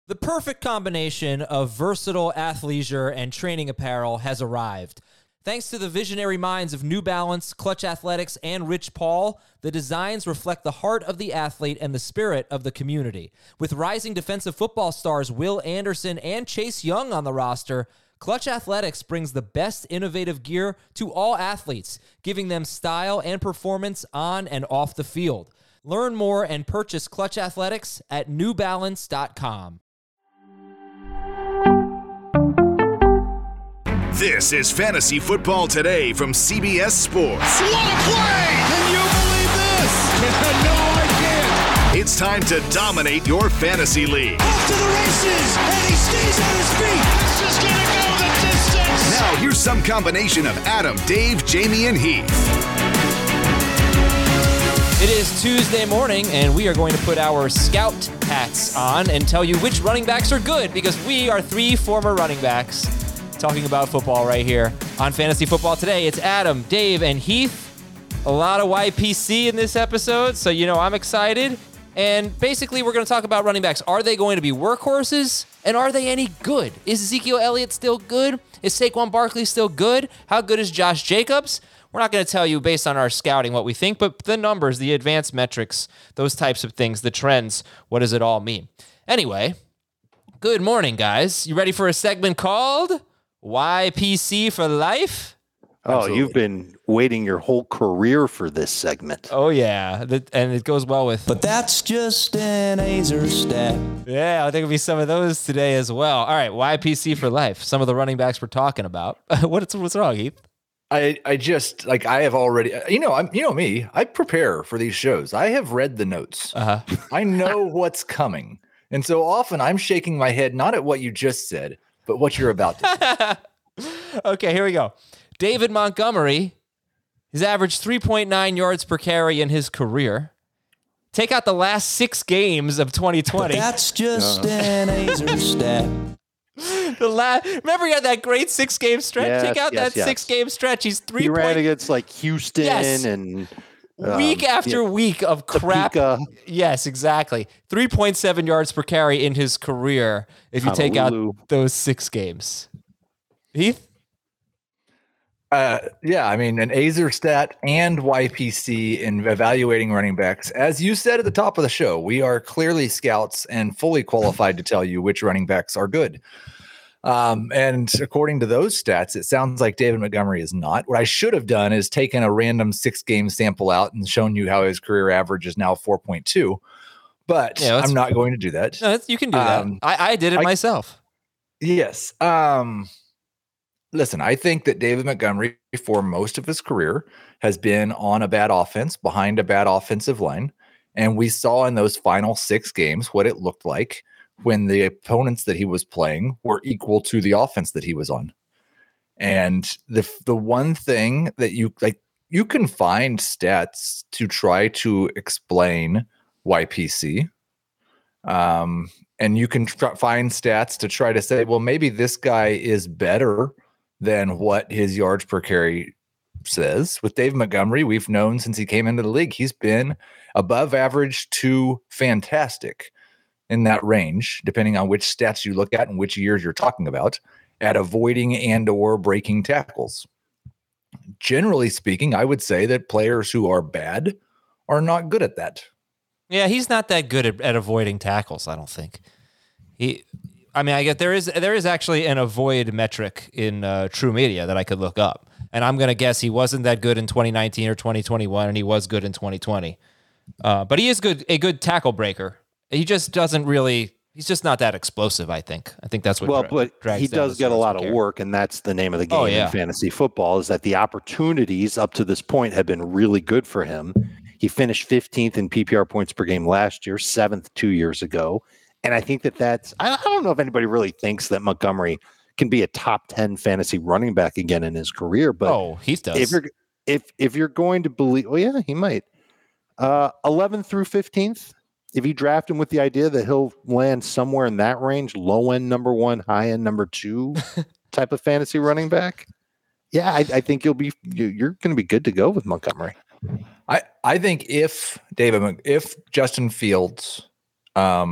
The perfect combination of versatile athleisure and training apparel has arrived. Thanks to the visionary minds of New Balance, Clutch Athletics, and Rich Paul, the designs reflect the heart of the athlete and the spirit of the community. With rising defensive football stars Will Anderson and Chase Young on the roster, Clutch Athletics brings the best innovative gear to all athletes, giving them style and performance on and off the field. Learn more and purchase Clutch Athletics at newbalance.com. This is Fantasy Football Today from CBS Sports. What a play! Can you believe this? No, I can't. It's time to dominate your fantasy league. Off to the races, and he stays on his feet. This is going to go the distance. Now, here's some combination of Adam, Dave, Jamie, and Heath. It is Tuesday morning, and we are going to put our scout hats on and tell you which running backs are good, because we are three former running backs talking about football right here on Fantasy Football Today. It's Adam, Dave, and Heath. A lot of YPC in this episode, so I'm excited. And basically, we're going to talk about running backs. Are they going to be workhorses? And are they any good? Is Ezekiel Elliott still good? Is Saquon Barkley still good? How good is Josh Jacobs? We're not going to tell you based on our scouting what we think, but the numbers, the advanced metrics, those types of things, the trends, what does it all mean? Anyway, good morning, guys. You ready for a segment called YPC for Life? Oh, Absolutely. You've been waiting your whole career for this segment. Oh, yeah. And it goes well with... But that's just an Azer stat. Yeah, I think it'll be some of those today as well. All right, YPC for Life. Some of the running backs we're talking about. What's wrong, Heath? I just I have already, me, I prepare for these shows. I have read the notes. I know what's coming. And so often I'm shaking my head, not at what you just said, but what you're about to say. Okay, here we go. David Montgomery, he's averaged 3.9 yards per carry in his career. Take out the last 6 games of 2020. But that's just an Azer stat. Remember he had that great 6-game stretch? Yes, Take out yes, that 6-game stretch. He's 3. He ran against Houston and week after week of crap. Topeka. Yes, exactly. 3.7 yards per carry in his career if you take out those 6 games. Heath? An Azer stat and YPC in evaluating running backs. As you said at the top of the show, we are clearly scouts and fully qualified to tell you which running backs are good. And according to those stats, it sounds like David Montgomery is not. What I should have done is taken a random 6-game sample out and shown you how his career average is now 4.2. But I'm not going to do that. No, you can do that. I did it myself. Yes. Listen, I think that David Montgomery, for most of his career, has been on a bad offense, behind a bad offensive line. And we saw in those final 6 games what it looked like when the opponents that he was playing were equal to the offense that he was on. And the one thing that you can find stats to try to explain YPC. And you can find stats to try to say, well, maybe this guy is better than what his yards per carry says. With Dave Montgomery, we've known since he came into the league, he's been above average to fantastic in that range, depending on which stats you look at and which years you're talking about, at avoiding and or breaking tackles. Generally speaking, I would say that players who are bad are not good at that. Yeah, he's not that good at avoiding tackles, I don't think. I get there is actually an avoid metric in True Media that I could look up. And I'm going to guess he wasn't that good in 2019 or 2021, and he was good in 2020. But he is a good tackle breaker. He just doesn't really, he's just not that explosive, I think. I think that's what but he does get a lot of work, and that's the name of the game in fantasy football, is that the opportunities up to this point have been really good for him. He finished 15th in PPR points per game last year, 7th 2 years ago. And I think that's, I don't know if anybody really thinks that Montgomery can be a top 10 fantasy running back again in his career, but he does. If you're going to believe, he might. 11th through 15th, if you draft him with the idea that he'll land somewhere in that range, low end number 1, high end number 2 type of fantasy running back, I think you're going to be good to go with Montgomery. I think if Justin Fields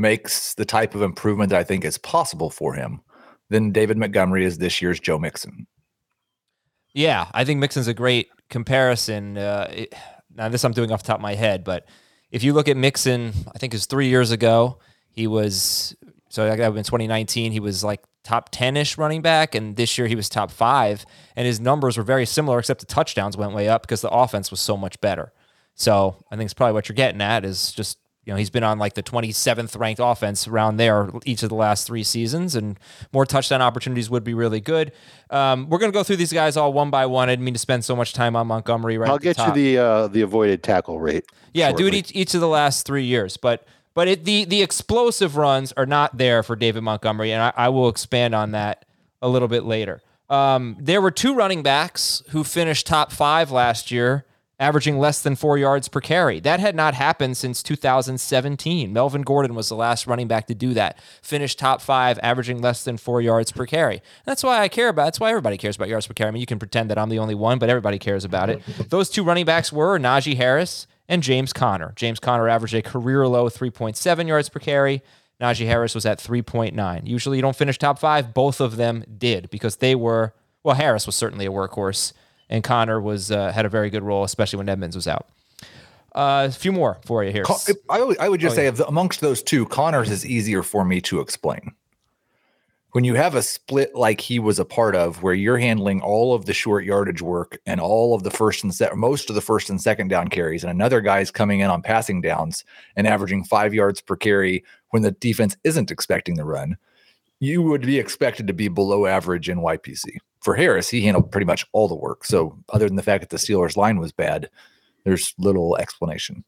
makes the type of improvement that I think is possible for him, then David Montgomery is this year's Joe Mixon. Yeah, I think Mixon's a great comparison. Now, this I'm doing off the top of my head, but if you look at Mixon, I think it was 3 years ago, he was, so in 2019, he was like top 10-ish running back, and this year he was top 5, and his numbers were very similar, except the touchdowns went way up because the offense was so much better. So I think it's probably what you're getting at is just, he's been on like the 27th ranked offense around there each of the last 3 seasons, and more touchdown opportunities would be really good. We're going to go through these guys all one by one. I didn't mean to spend so much time on Montgomery right I'll at the top. get you the avoided tackle rate. Yeah, shortly. do it each of the last 3 years. But the explosive runs are not there for David Montgomery, and I will expand on that a little bit later. There were 2 running backs who finished top 5 last year, averaging less than 4 yards per carry. That had not happened since 2017. Melvin Gordon was the last running back to do that. Finished top 5, averaging less than 4 yards per carry. That's why I care about it. That's why everybody cares about yards per carry. I mean, you can pretend that I'm the only one, but everybody cares about it. Those 2 running backs were Najee Harris and James Conner. James Conner averaged a career low 3.7 yards per carry. Najee Harris was at 3.9. Usually you don't finish top 5. Both of them did because they were, well, Harris was certainly a workhorse, and Conner was had a very good role, especially when Edmonds was out. A few more for you here. I would just say amongst those 2, Conner's is easier for me to explain. When you have a split like he was a part of, where you're handling all of the short yardage work and all of the most of the first and second down carries, and another guy's coming in on passing downs and averaging 5 yards per carry when the defense isn't expecting the run, you would be expected to be below average in YPC. For Harris, he handled pretty much all the work. So other than the fact that the Steelers line was bad, there's little explanation.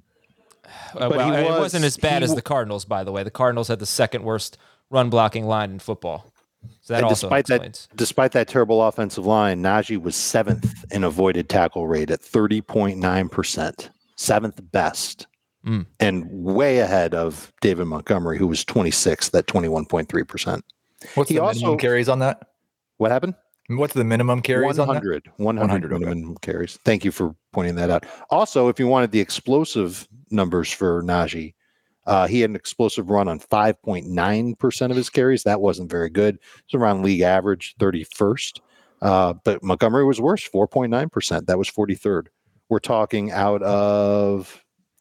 It wasn't as bad as the Cardinals, by the way. The Cardinals had the second worst run blocking line in football. So that also explains. Despite that terrible offensive line, Najee was 7th in avoided tackle rate at 30.9%, 7th best, and way ahead of David Montgomery, who was 26th at 21.3%. What's the minimum carries on that? What happened? What's the minimum carries 100, on that? 100 minimum carries. Thank you for pointing that out. Also, if you wanted the explosive numbers for Najee, he had an explosive run on 5.9% of his carries. That wasn't very good. It's around league average, 31st. But Montgomery was worse, 4.9%. That was 43rd. We're talking out of,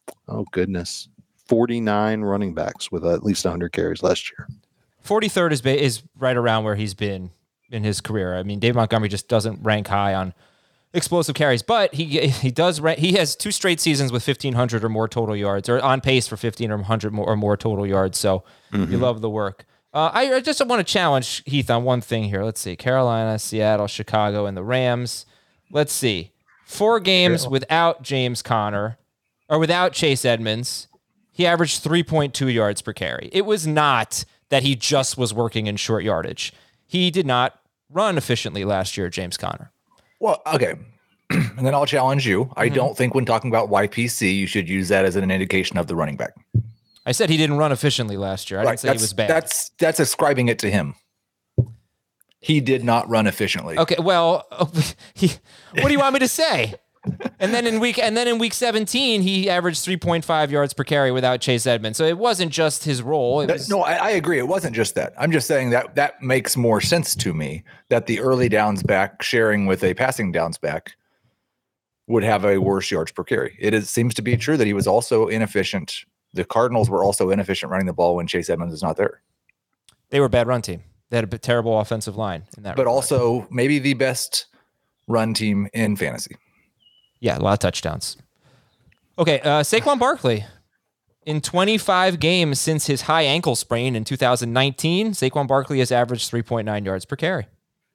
49 running backs with at least 100 carries last year. 43rd is right around where he's been in his career. I mean, Dave Montgomery just doesn't rank high on explosive carries, but he does rank. He has 2 straight seasons with 1,500 or more total yards, or on pace for 1,500 or more total yards. So you love the work. I just want to challenge Heath on one thing here. Let's see: Carolina, Seattle, Chicago, and the Rams. Let's see: 4 games without James Conner or without Chase Edmonds. He averaged 3.2 yards per carry. It was not that he just was working in short yardage. He did not run efficiently last year, James Conner. Well, okay. And then I'll challenge you. I don't think when talking about YPC, you should use that as an indication of the running back. I said he didn't run efficiently last year. I didn't say he was bad. That's ascribing it to him. He did not run efficiently. Okay, well, what do you want me to say? And then in week 17, he averaged 3.5 yards per carry without Chase Edmonds. So it wasn't just his role. I agree. It wasn't just that. I'm just saying that makes more sense to me that the early downs back sharing with a passing downs back would have a worse yards per carry. Seems to be true that he was also inefficient. The Cardinals were also inefficient running the ball when Chase Edmonds is not there. They were a bad run team. They had a terrible offensive line in that. But also maybe the best run team in fantasy. Yeah, a lot of touchdowns. Okay, Saquon Barkley. In 25 games since his high ankle sprain in 2019, Saquon Barkley has averaged 3.9 yards per carry.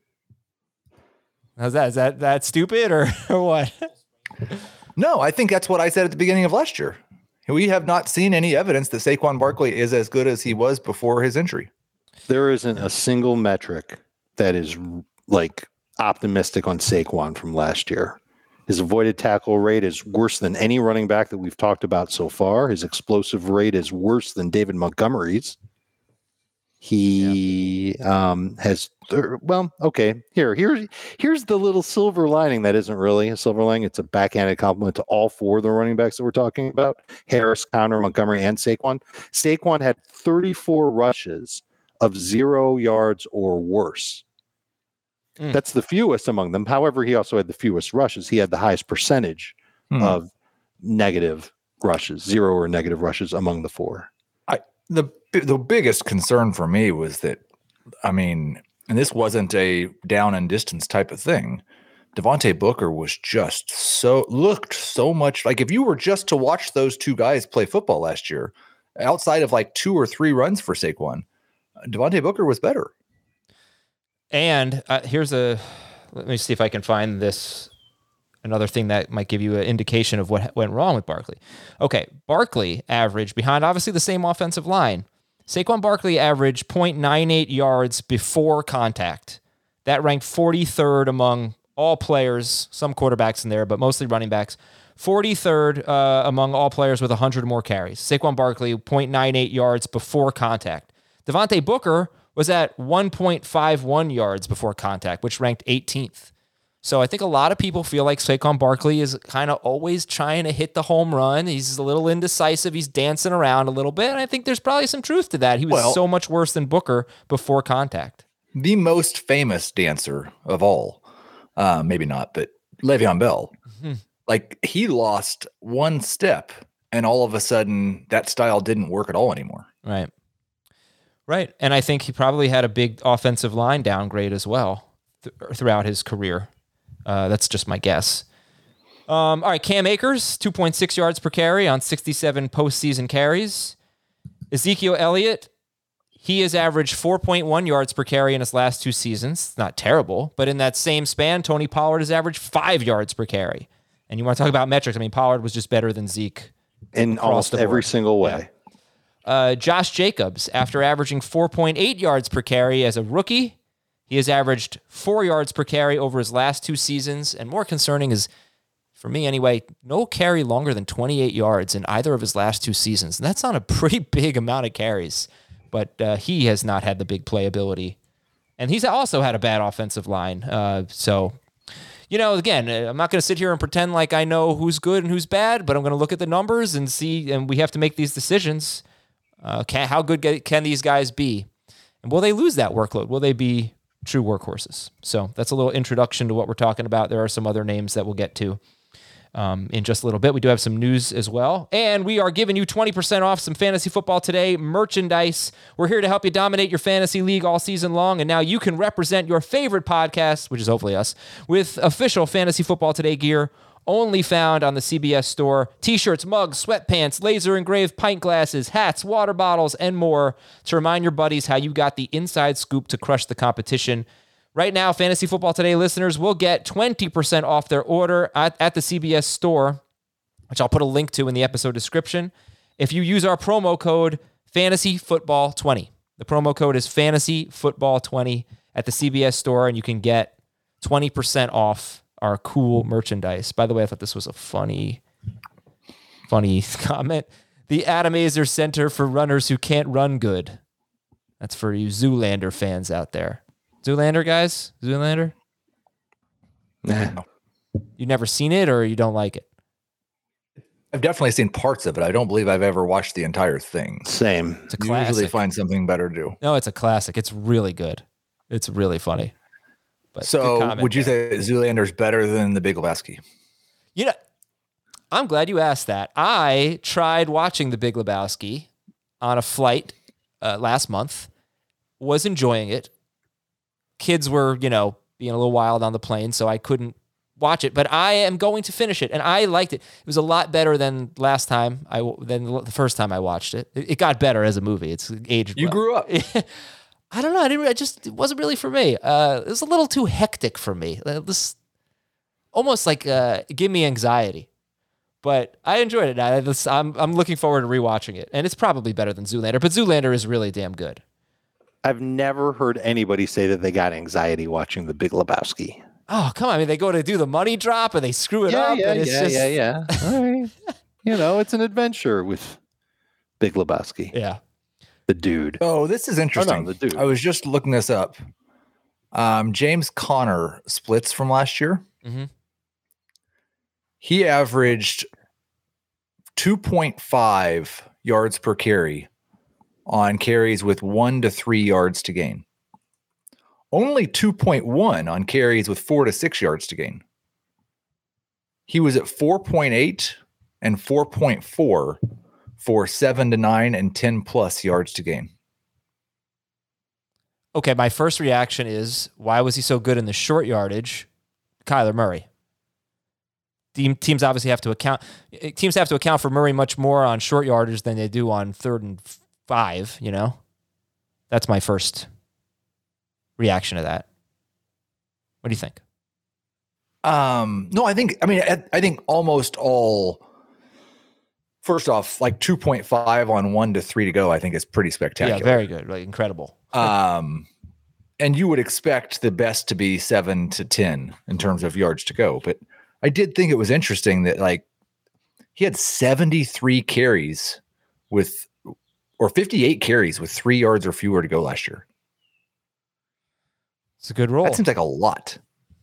How's that? Is that stupid or what? No, I think that's what I said at the beginning of last year. We have not seen any evidence that Saquon Barkley is as good as he was before his injury. There isn't a single metric that is like optimistic on Saquon from last year. His avoided tackle rate is worse than any running back that we've talked about so far. His explosive rate is worse than David Montgomery's. He has okay. Here's the little silver lining that isn't really a silver lining. It's a backhanded compliment to all four of the running backs that we're talking about: Harris, Conner, Montgomery, and Saquon. Saquon had 34 rushes of 0 yards or worse. That's the fewest among them. However, he also had the fewest rushes. He had the highest percentage of negative rushes, 0 or negative rushes among the four. The biggest concern for me was that, and this wasn't a down and distance type of thing. Devontae Booker was looked so much like, if you were just to watch those two guys play football last year, outside of like 2 or 3 runs for Saquon, Devontae Booker was better. And let me see if I can find this. Another thing that might give you an indication of what went wrong with Barkley. Okay, Barkley averaged, behind obviously the same offensive line, Saquon Barkley averaged 0.98 yards before contact. That ranked 43rd among all players, some quarterbacks in there, but mostly running backs. 43rd among all players with 100 or more carries. Saquon Barkley, 0.98 yards before contact. Devontae Booker was at 1.51 yards before contact, which ranked 18th. So I think a lot of people feel like Saquon Barkley is kind of always trying to hit the home run. He's a little indecisive. He's dancing around a little bit. And I think there's probably some truth to that. He was so much worse than Booker before contact. The most famous dancer of all, maybe not, but Le'Veon Bell. Mm-hmm. Like, he lost one step and all of a sudden that style didn't work at all anymore. Right. And I think he probably had a big offensive line downgrade as well throughout his career. That's just my guess. All right, Cam Akers, 2.6 yards per carry on 67 postseason carries. Ezekiel Elliott, he has averaged 4.1 yards per carry in his last 2 seasons. It's not terrible, but in that same span, Tony Pollard has averaged 5 yards per carry. And you want to talk about metrics? Pollard was just better than Zeke in almost every single way. Yeah. Josh Jacobs, after averaging 4.8 yards per carry as a rookie, he has averaged 4 yards per carry over his last 2 seasons. And more concerning is, for me anyway, no carry longer than 28 yards in either of his last 2 seasons. And that's not a pretty big amount of carries. But he has not had the big playability. And he's also had a bad offensive line. Again, I'm not going to sit here and pretend like I know who's good and who's bad, but I'm going to look at the numbers and see, and we have to make these decisions. How good can these guys be? And will they lose that workload? Will they be true workhorses? So that's a little introduction to what we're talking about. There are some other names that we'll get to in just a little bit. We do have some news as well. And we are giving you 20% off some Fantasy Football Today merchandise. We're here to help you dominate your fantasy league all season long. And now you can represent your favorite podcast, which is hopefully us, with official Fantasy Football Today gear only found on the CBS store. T-shirts, mugs, sweatpants, laser engraved pint glasses, hats, water bottles, and more to remind your buddies how you got the inside scoop to crush the competition. Right now, Fantasy Football Today listeners will get 20% off their order at the CBS store, which I'll put a link to in the episode description, if you use our promo code FANTASYFOOTBALL20. The promo code is FANTASYFOOTBALL20 at the CBS store, and you can get 20% off our cool merchandise. By the way, I thought this was a funny comment. The Adam Aizer Center for Runners Who Can't Run Good. That's for you Zoolander fans out there. Zoolander, guys? Zoolander? Nah. You never seen it, or you don't like it? I've definitely seen parts of it. I don't believe I've ever watched the entire thing. Same. It's a classic. Usually find something better to do. No, it's a classic. It's really good. It's really funny. But so would you say Zoolander's better than The Big Lebowski? I'm glad you asked that. I tried watching The Big Lebowski on a flight last month, was enjoying it. Kids were, being a little wild on the plane, so I couldn't watch it, but I am going to finish it, and I liked it. It was a lot better than than the first time I watched it. It got better as a movie. It's aged You well. grew up. I don't know. It wasn't really for me. It was a little too hectic for me. This almost like give me anxiety. But I enjoyed it. I'm looking forward to rewatching it, and it's probably better than Zoolander. But Zoolander is really damn good. I've never heard anybody say that they got anxiety watching The Big Lebowski. Oh, come on. They go to do the money drop and they screw it up. Yeah. All right. It's an adventure with Big Lebowski. Yeah. The dude. Oh, this is interesting. Oh, no, the dude. I was just looking this up. James Conner splits from last year. Mm-hmm. He averaged 2.5 yards per carry on carries with 1 to 3 yards to gain. Only 2.1 on carries with 4 to 6 yards to gain. He was at 4.8 and 4.4 for 7 to 9 and 10 plus yards to gain. Okay, my first reaction is, why was he so good in the short yardage? Kyler Murray. Teams obviously have to account for Murray much more on short yardage than they do on 3rd and 5, you know? That's my first reaction to that. What do you think? No, I think almost all, first off, like 2.5 on 1 to 3 to go, I think is pretty spectacular. Yeah, very good. Like incredible. And you would expect the best to be 7 to 10 in terms of yards to go. But I did think it was interesting that like he had 73 carries or 58 carries with 3 yards or fewer to go last year. It's a good roll. That seems like a lot.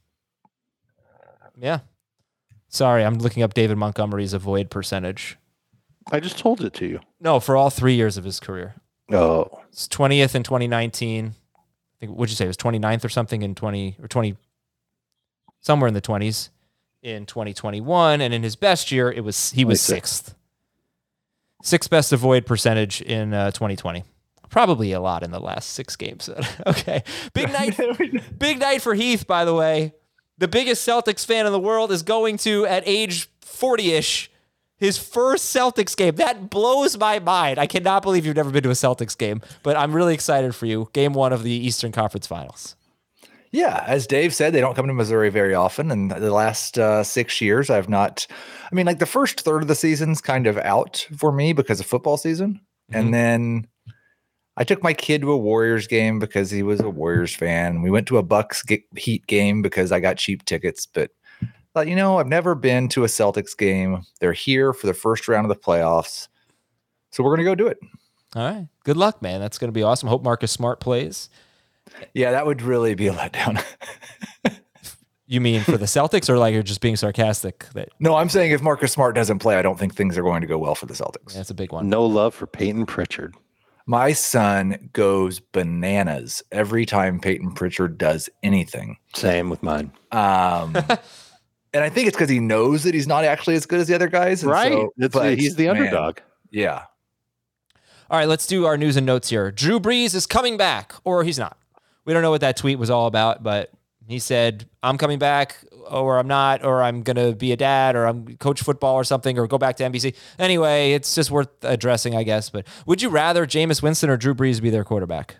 Yeah. Sorry, I'm looking up David Montgomery's avoid percentage. I just told it to you. No, for all 3 years of his career. Oh. It's 20th in 2019. I think, what'd you say? It was 29th or something in 20, somewhere in the 20s in 2021. And in his best year, he was 6th. 6th best avoid percentage in 2020. Probably a lot in the last 6 games. Okay. Big night for Heath, by the way. The biggest Celtics fan in the world is going to, at age 40-ish, his first Celtics game. That blows my mind. I cannot believe you've never been to a Celtics game, but I'm really excited for you. Game 1 of the Eastern Conference Finals. Yeah, as Dave said, they don't come to Missouri very often. And the last 6 years, I've not. I mean, like the first third of the season's kind of out for me because of football season. Mm-hmm. And then I took my kid to a Warriors game because he was a Warriors fan. We went to a Bucks Heat game because I got cheap tickets. But I've never been to a Celtics game. They're here for the first round of the playoffs. So we're going to go do it. All right. Good luck, man. That's going to be awesome. Hope Marcus Smart plays. Yeah, that would really be a letdown. You mean for the Celtics, or like you're just being sarcastic? No, I'm saying if Marcus Smart doesn't play, I don't think things are going to go well for the Celtics. That's a big one. No love for Peyton Pritchard. My son goes bananas every time Peyton Pritchard does anything. Same with mine. And I think it's because he knows that he's not actually as good as the other guys. Right. He's the underdog. Yeah. All right, let's do our news and notes here. Drew Brees is coming back, or he's not. We don't know what that tweet was all about, but he said, I'm coming back, or I'm not, or I'm going to be a dad, or I'm coach football or something, or go back to NBC. Anyway, it's just worth addressing, I guess. But would you rather Jameis Winston or Drew Brees be their quarterback?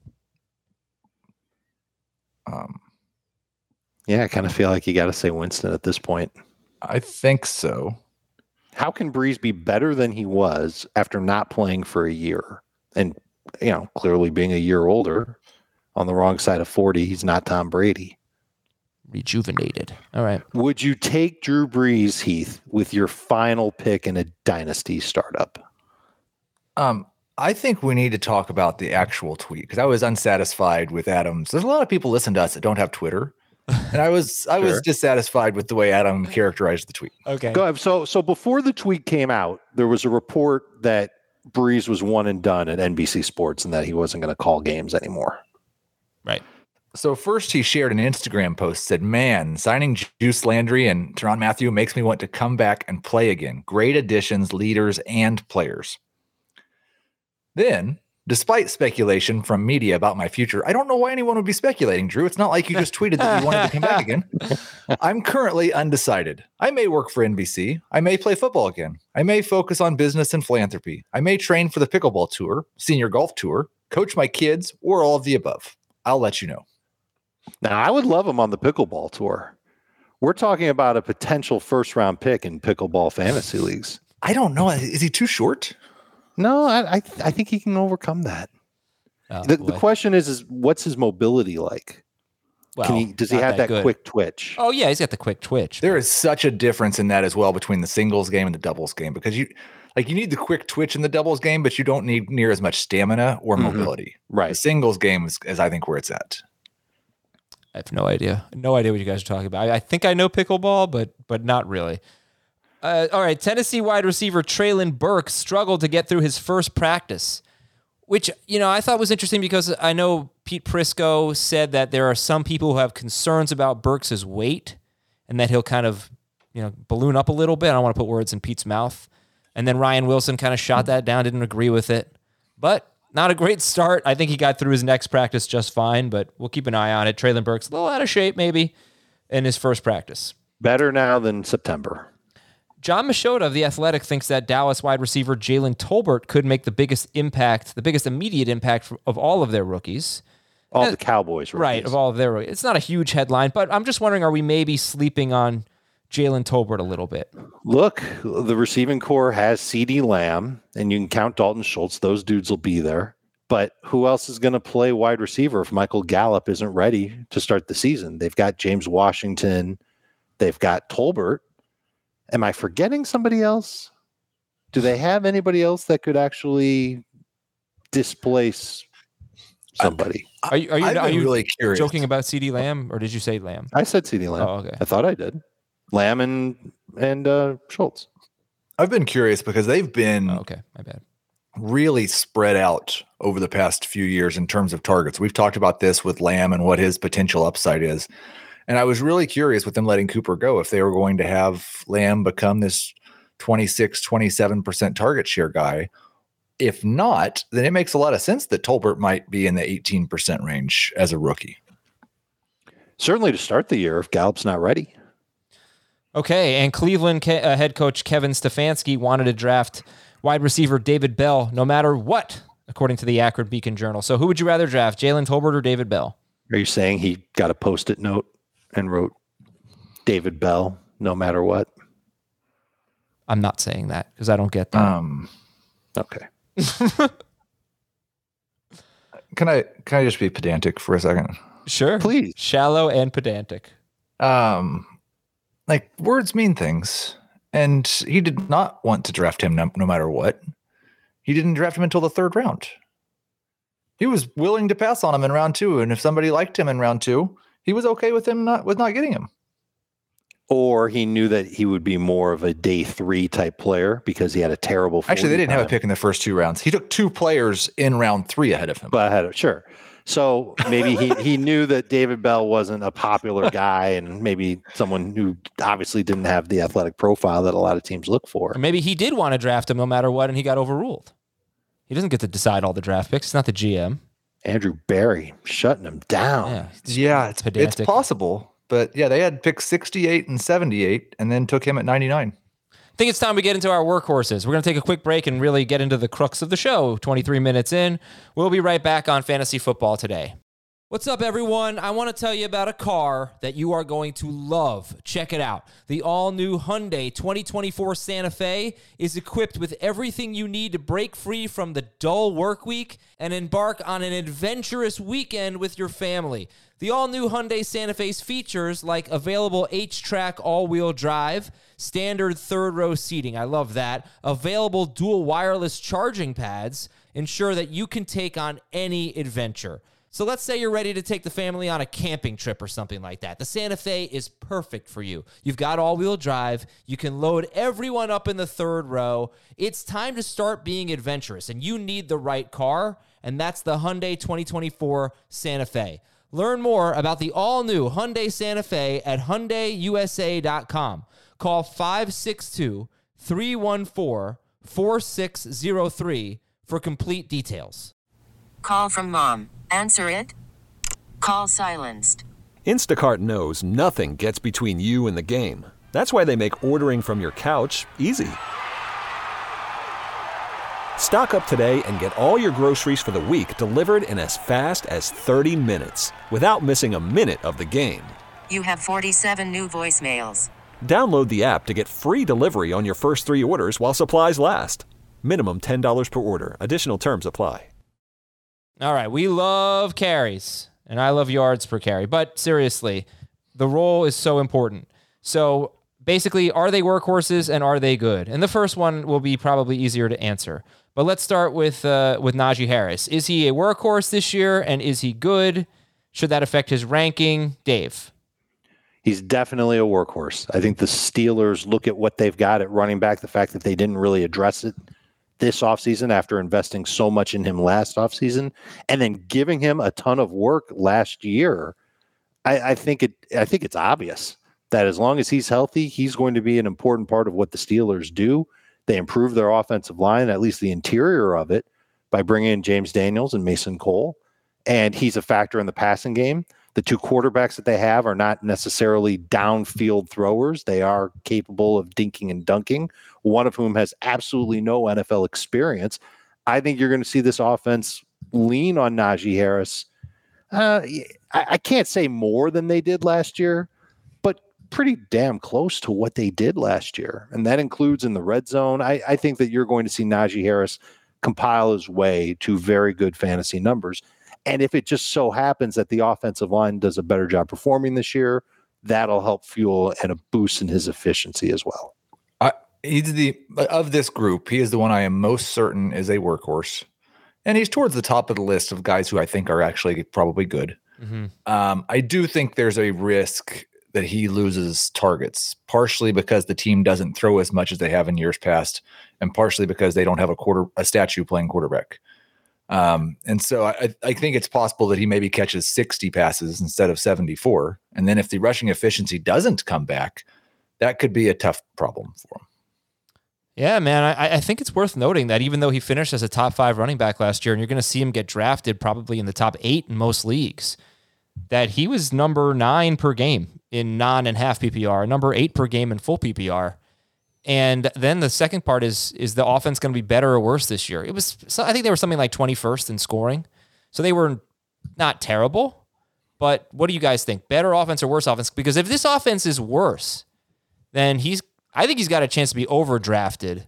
Yeah, I kind of feel like you got to say Winston at this point. I think so. How can Brees be better than he was after not playing for a year? And, clearly being a year older, on the wrong side of 40, he's not Tom Brady. Rejuvenated. All right. Would you take Drew Brees, Heath, with your final pick in a dynasty startup? I think we need to talk about the actual tweet because I was unsatisfied with Adam's. There's a lot of people listen to us that don't have Twitter. And I was dissatisfied with the way Adam characterized the tweet. Okay. Go ahead. So before the tweet came out, there was a report that Brees was one and done at NBC Sports and that he wasn't going to call games anymore. Right. So first he shared an Instagram post, said, man, signing Juice Landry and Tyrann Mathieu makes me want to come back and play again. Great additions, leaders, and players. Then, despite speculation from media about my future, I don't know why anyone would be speculating, Drew. It's not like you just tweeted that you wanted to come back again. I'm currently undecided. I may work for NBC. I may play football again. I may focus on business and philanthropy. I may train for the pickleball tour, senior golf tour, coach my kids, or all of the above. I'll let you know. Now, I would love him on the pickleball tour. We're talking about a potential first-round pick in pickleball fantasy leagues. I don't know. Is he too short? No, I think he can overcome that. The question is what's his mobility like? Well, does he have that quick twitch? Oh, yeah, he's got the quick twitch. There is such a difference in that as well between the singles game and the doubles game because like you need the quick twitch in the doubles game, but you don't need near as much stamina or mobility. Right. The singles game is I think where it's at. I have no idea. No idea what you guys are talking about. I think I know pickleball, but not really. All right, Tennessee wide receiver Treylon Burks struggled to get through his first practice, which, I thought was interesting because I know Pete Prisco said that there are some people who have concerns about Burks' weight and that he'll kind of, balloon up a little bit. I don't want to put words in Pete's mouth. And then Ryan Wilson kind of shot that down, didn't agree with it. But not a great start. I think he got through his next practice just fine, but we'll keep an eye on it. Treylon Burks, a little out of shape maybe in his first practice. Better now than September. John Machota of The Athletic thinks that Dallas wide receiver Jalen Tolbert could make the biggest immediate impact of all of their rookies. All the Cowboys rookies. Right, of all of their rookies. It's not a huge headline, but I'm just wondering, are we maybe sleeping on Jalen Tolbert a little bit? Look, the receiving core has CeeDee Lamb, and you can count Dalton Schultz. Those dudes will be there. But who else is going to play wide receiver if Michael Gallup isn't ready to start the season? They've got James Washington. They've got Tolbert. Am I forgetting somebody else? Do they have anybody else that could actually displace somebody? Are you really curious. Joking about CeeDee Lamb, or did you say Lamb? I said CeeDee Lamb. Oh, okay. I thought I did. Lamb and Schultz. I've been curious because they've been okay, my bad. Really spread out over the past few years in terms of targets. We've talked about this with Lamb and what his potential upside is. And I was really curious with them letting Cooper go if they were going to have Lamb become this 26, 27% target share guy. If not, then it makes a lot of sense that Tolbert might be in the 18% range as a rookie. Certainly to start the year if Gallup's not ready. Okay, and Cleveland head coach Kevin Stefanski wanted to draft wide receiver David Bell no matter what, according to the Akron Beacon Journal. So who would you rather draft, Jalen Tolbert or David Bell? Are you saying he got a Post-it note and wrote David Bell no matter what? I'm not saying that because I don't get that. Okay. Can I just be pedantic for a second? Sure. Please. Shallow and pedantic. Like words mean things, and he did not want to draft him no matter what. He didn't draft him until the third round. He was willing to pass on him in round 2, and if somebody liked him in round 2, he was okay with him not getting him. Or he knew that he would be more of a day 3 type player because he had a terrible. Actually, they didn't have a pick in the first 2 rounds. He took 2 players in round 3 ahead of him. Sure. So maybe he knew that David Bell wasn't a popular guy and maybe someone who obviously didn't have the athletic profile that a lot of teams look for. Or maybe he did want to draft him no matter what and he got overruled. He doesn't get to decide all the draft picks. It's not the GM. Andrew Berry shutting him down. Yeah, it's possible. But yeah, they had picks 68 and 78 and then took him at 99. I think it's time we get into our workhorses. We're going to take a quick break and really get into the crux of the show. 23 minutes in. We'll be right back on Fantasy Football Today. What's up, everyone? I want to tell you about a car that you are going to love. Check it out. The all-new Hyundai 2024 Santa Fe is equipped with everything you need to break free from the dull work week and embark on an adventurous weekend with your family. The all-new Hyundai Santa Fe's features like available H-Track all-wheel drive, standard third-row seating, I love that, available dual wireless charging pads, ensure that you can take on any adventure. So let's say you're ready to take the family on a camping trip or something like that. The Santa Fe is perfect for you. You've got all-wheel drive. You can load everyone up in the third row. It's time to start being adventurous, and you need the right car, and that's the Hyundai 2024 Santa Fe. Learn more about the all-new Hyundai Santa Fe at HyundaiUSA.com. Call 562-314-4603 for complete details. Call from mom. Answer it. Call silenced. Instacart knows nothing gets between you and the game. That's why they make ordering from your couch easy. Stock up today and get all your groceries for the week delivered in as fast as 30 minutes without missing a minute of the game. You have 47 new voicemails. Download the app to get free delivery on your first 3 orders while supplies last. Minimum $10 per order. Additional terms apply. All right, we love carries, and I love yards per carry. But seriously, the role is so important. So basically, are they workhorses and are they good? And the first one will be probably easier to answer. But let's start with Najee Harris. Is he a workhorse this year, and is he good? Should that affect his ranking? Dave? He's definitely a workhorse. I think the Steelers look at what they've got at running back, the fact that they didn't really address it this offseason after investing so much in him last offseason, and then giving him a ton of work last year. I think it's obvious that as long as he's healthy, he's going to be an important part of what the Steelers do. They improve their offensive line, at least the interior of it, by bringing in James Daniels and Mason Cole. And he's a factor in the passing game. The two quarterbacks that they have are not necessarily downfield throwers. They are capable of dinking and dunking, one of whom has absolutely no NFL experience. I think you're going to see this offense lean on Najee Harris. I can't say more than they did last year, but pretty damn close to what they did last year. And that includes in the red zone. I think that you're going to see Najee Harris compile his way to very good fantasy numbers. And if it just so happens that the offensive line does a better job performing this year, that'll help fuel and a boost in his efficiency as well. He's of this group, he is the one I am most certain is a workhorse. And he's towards the top of the list of guys who I think are actually probably good. Mm-hmm. I do think there's a risk that he loses targets, partially because the team doesn't throw as much as they have in years past, and partially because they don't have a statue playing quarterback. And so I think it's possible that he maybe catches 60 passes instead of 74. And then if the rushing efficiency doesn't come back, that could be a tough problem for him. Yeah, man, I think it's worth noting that even though he finished as a top 5 running back last year, and you're going to see him get drafted probably in the top 8 in most leagues, that he was number 9 per game in non and half PPR, number 8 per game in full PPR. And then the second part is the offense going to be better or worse this year? I think they were something like 21st in scoring. So they were not terrible, but what do you guys think? Better offense or worse offense? Because if this offense is worse, then I think he's got a chance to be overdrafted.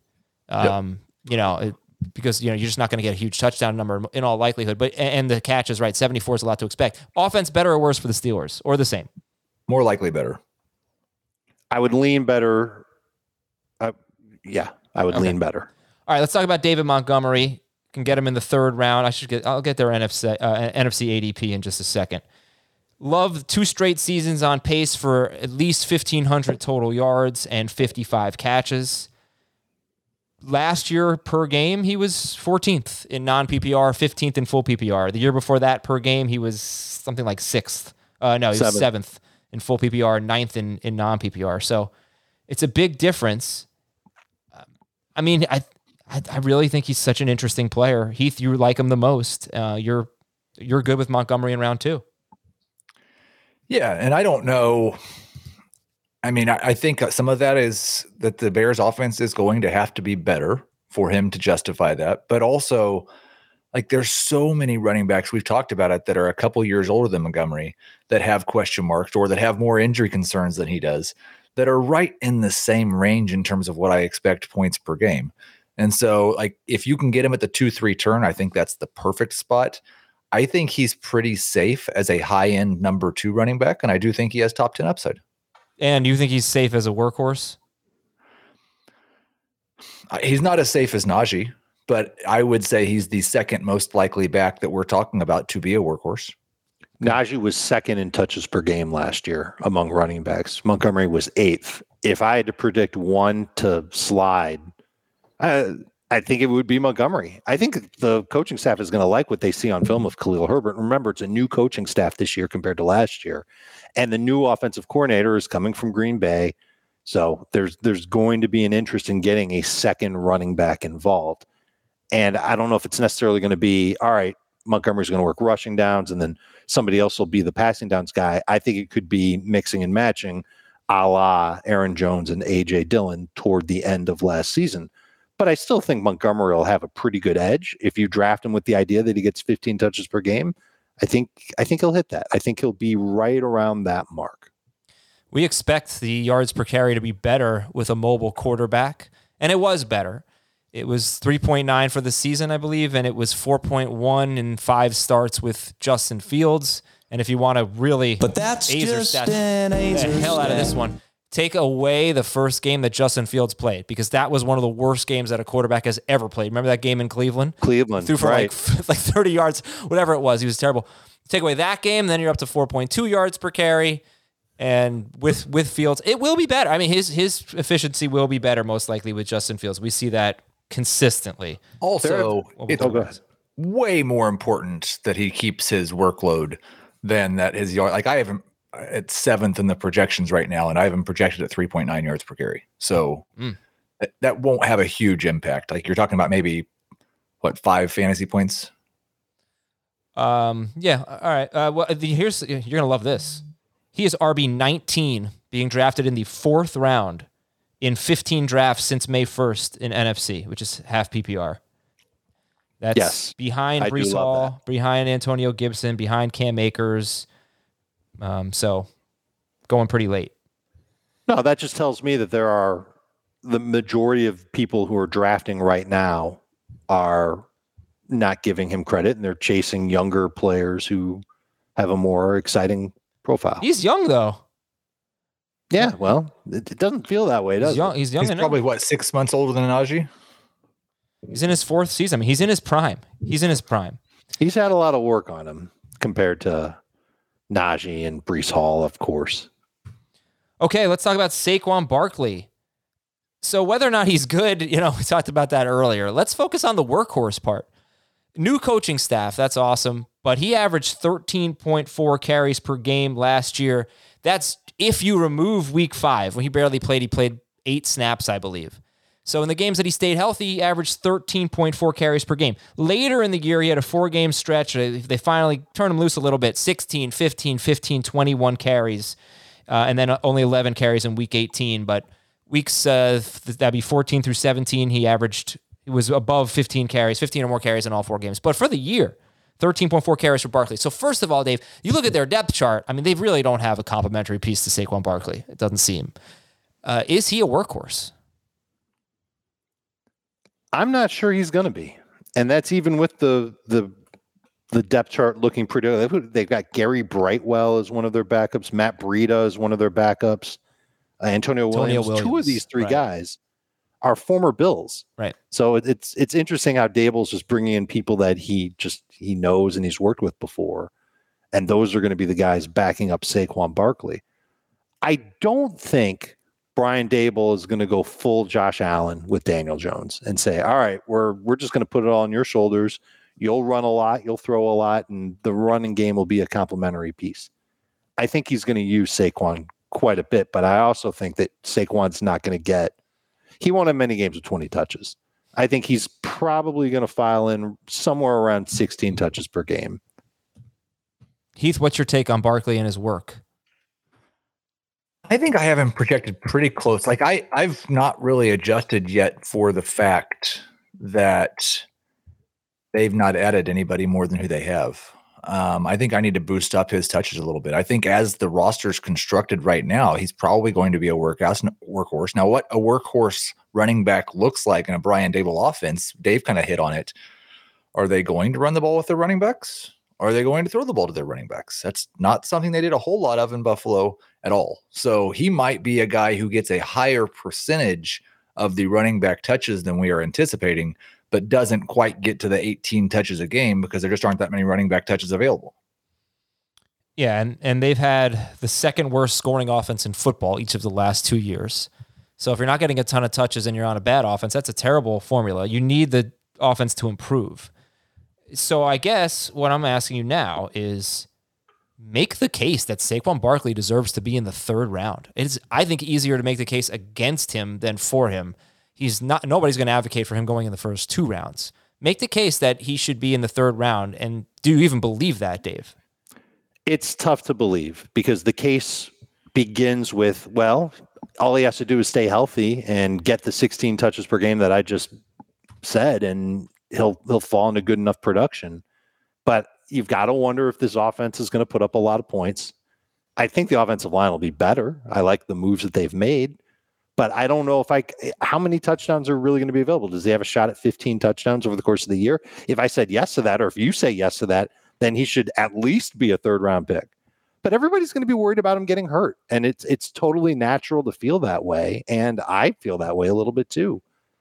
Because you're just not going to get a huge touchdown number in all likelihood. But and the catch is right, 74 is a lot to expect. Offense better or worse for the Steelers, or the same? More likely better. I would lean better. I would lean better. All right, let's talk about David Montgomery. Can get him in the 3rd round. I'll get their NFC ADP in just a second. Love 2 straight seasons on pace for at least 1,500 total yards and 55 catches. Last year per game, he was 14th in non-PPR, 15th in full PPR. The year before that per game, he was something like 6th. He was 7th in full PPR, 9th in non-PPR. So it's a big difference. I mean, I really think he's such an interesting player. Heath, you like him the most. You're good with Montgomery in round 2. Yeah, and I don't know. I mean, I think some of that is that the Bears offense is going to have to be better for him to justify that. But also, like, there's so many running backs, we've talked about it, that are a couple years older than Montgomery that have question marks or that have more injury concerns than he does, that are right in the same range in terms of what I expect points per game. And so, like, if you can get him at the 2-3 turn, I think that's the perfect spot. I think he's pretty safe as a high-end number 2 running back, and I do think he has top 10 upside. And you think he's safe as a workhorse? He's not as safe as Najee, but I would say he's the second most likely back that we're talking about to be a workhorse. Najee was 2nd in touches per game last year among running backs. Montgomery was 8th. If I had to predict one to slide, I think it would be Montgomery. I think the coaching staff is going to like what they see on film of Khalil Herbert. Remember, it's a new coaching staff this year compared to last year. And the new offensive coordinator is coming from Green Bay. So there's going to be an interest in getting a second running back involved. And I don't know if it's necessarily going to be, all right, Montgomery's going to work rushing downs and then somebody else will be the passing downs guy. I think it could be mixing and matching a la Aaron Jones and A.J. Dillon toward the end of last season. But I still think Montgomery will have a pretty good edge. If you draft him with the idea that he gets 15 touches per game, I think he'll hit that. I think he'll be right around that mark. We expect the yards per carry to be better with a mobile quarterback, and it was better. It was 3.9 for the season, I believe, and it was 4.1 in 5 starts with Justin Fields. And if you want to really but that's Azer just stats, an Azer the hell out of this one. take away the first game that Justin Fields played, because that was one of the worst games that a quarterback has ever played. Remember that game in Cleveland? Cleveland. Threw for right. like 30 yards, whatever it was. He was terrible. Take away that game, then you're up to 4.2 yards per carry. And with Fields, it will be better. I mean, his efficiency will be better most likely with Justin Fields. We see that consistently. Also, it's way more important that he keeps his workload than that his yard. Like I have him at 7th in the projections right now, and I have him projected at 3.9 yards per carry. So that won't have a huge impact. Like you're talking about maybe 5 fantasy points. Yeah. All right. Well, you're gonna love this. He is RB 19, being drafted in the 4th round in 15 drafts since May 1st in NFC, which is half PPR. That's behind Breece Hall, behind Antonio Gibson, behind Cam Akers. So going pretty late. No, that just tells me that there are the majority of people who are drafting right now are not giving him credit, and they're chasing younger players who have a more exciting profile. He's young though. Yeah, well, it doesn't feel that way, does it? He's young. He's probably 6 months older than Najee. He's in his 4th season. I mean, he's in his prime. He's had a lot of work on him compared to Najee and Breece Hall, of course. Okay, let's talk about Saquon Barkley. So whether or not he's good, we talked about that earlier. Let's focus on the workhorse part. New coaching staff, that's awesome. But he averaged 13.4 carries per game last year. That's if you remove week 5, when he barely played. He played 8 snaps, I believe. So in the games that he stayed healthy, he averaged 13.4 carries per game. Later in the year, he had a 4-game stretch. They finally turned him loose a little bit. 16, 15, 15, 21 carries. And then only 11 carries in week 18. But weeks, that'd be 14 through 17, he was above 15 carries, 15 or more carries in all 4 games. But for the year, 13.4 carries for Barkley. So first of all, Dave, you look at their depth chart. I mean, they really don't have a complimentary piece to Saquon Barkley. It doesn't seem. Is he a workhorse? I'm not sure he's going to be. And that's even with the depth chart looking pretty good. They've got Gary Brightwell as one of their backups. Matt Breida is one of their backups. Antonio Williams. 2 of these 3 guys are former Bills. Right. So it's interesting how Daboll's just bringing in people that he knows and he's worked with before. And those are going to be the guys backing up Saquon Barkley. I don't think Brian Daboll is going to go full Josh Allen with Daniel Jones and say, all right, we're just going to put it all on your shoulders. You'll run a lot, you'll throw a lot, and the running game will be a complementary piece. I think he's going to use Saquon quite a bit, but I also think that Saquon's not going to he won't have many games with 20 touches. I think he's probably going to file in somewhere around 16 touches per game. Heath, what's your take on Barkley and his work? I think I have him projected pretty close. Like I've not really adjusted yet for the fact that they've not added anybody more than who they have. I think I need to boost up his touches a little bit. I think as the roster's constructed right now, he's probably going to be a workhorse. Now, what a workhorse running back looks like in a Brian Daboll offense, Dave kind of hit on it. Are they going to run the ball with their running backs? Are they going to throw the ball to their running backs? That's not something they did a whole lot of in Buffalo at all. So he might be a guy who gets a higher percentage of the running back touches than we are anticipating, but doesn't quite get to the 18 touches a game because there just aren't that many running back touches available. Yeah, and they've had the 2nd worst scoring offense in football each of the last 2 years. So if you're not getting a ton of touches and you're on a bad offense, that's a terrible formula. You need the offense to improve. So I guess what I'm asking you now is make the case that Saquon Barkley deserves to be in the 3rd round. It's, I think, easier to make the case against him than for him. Nobody's going to advocate for him going in the first 2 rounds. Make the case that he should be in the 3rd round. And do you even believe that, Dave? It's tough to believe because the case begins with, well, all he has to do is stay healthy and get the 16 touches per game that I just said, and he'll fall into good enough production. But you've got to wonder if this offense is going to put up a lot of points. I think the offensive line will be better. I like the moves that they've made. But I don't know how many touchdowns are really going to be available. Does he have a shot at 15 touchdowns over the course of the year? If I said yes to that, or if you say yes to that, then he should at least be a 3rd round pick. but everybody's going to be worried about him getting hurt. And it's totally natural to feel that way. And I feel that way a little bit too.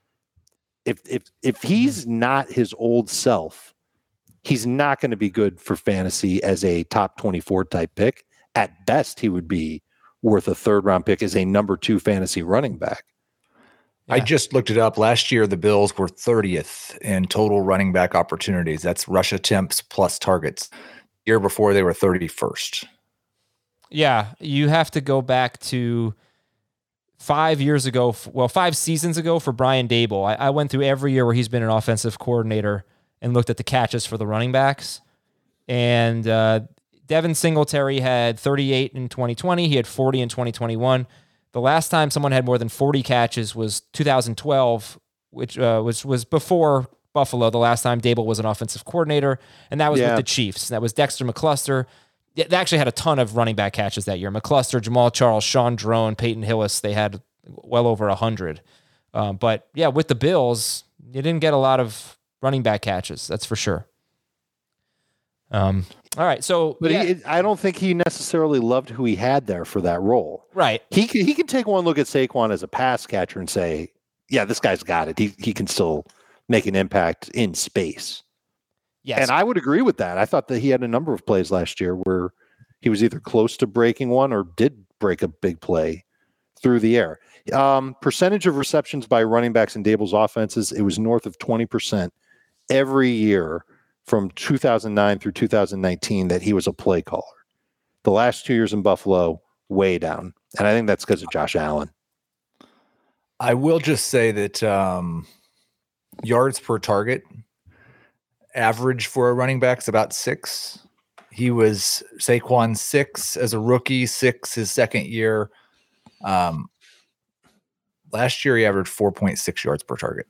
If he's not his old self, he's not going to be good for fantasy as a top 24 type pick. At best, he would be worth a third round pick as a number 2 fantasy running back. Yeah. I just looked it up. Last year, the Bills were 30th in total running back opportunities. That's rush attempts plus targets. The year before, they were 31st. Yeah, you have to go back to 5 years ago. 5 seasons ago for Brian Daboll. I went through every year where he's been an offensive coordinator and looked at the catches for the running backs. And Devin Singletary had 38 in 2020. He had 40 in 2021. The last time someone had more than 40 catches was 2012, which was before Buffalo, the last time Daboll was an offensive coordinator, and that was with the Chiefs. That was Dexter McCluster. They actually had a ton of running back catches that year. McCluster, Jamal Charles, Sean Drone, Peyton Hillis, they had well over 100. But yeah, with the Bills, you didn't get a lot of running back catches, that's for sure. All right, so but I don't think he necessarily loved who he had there for that role. Right. He can take one look at Saquon as a pass catcher and say, yeah, this guy's got it. He can still make an impact in space. Yes. And I would agree with that. I thought that he had a number of plays last year where he was either close to breaking one or did break a big play through the air. Percentage of receptions by running backs in Daboll's offenses, it was north of 20% every year from 2009 through 2019 that he was a play caller. The last 2 years in Buffalo, way down. And I think that's because of Josh Allen. I will just say that yards per target average for a running back is about 6. He was Saquon 6 as a rookie, 6 his second year. Last year, he averaged 4.6 yards per target.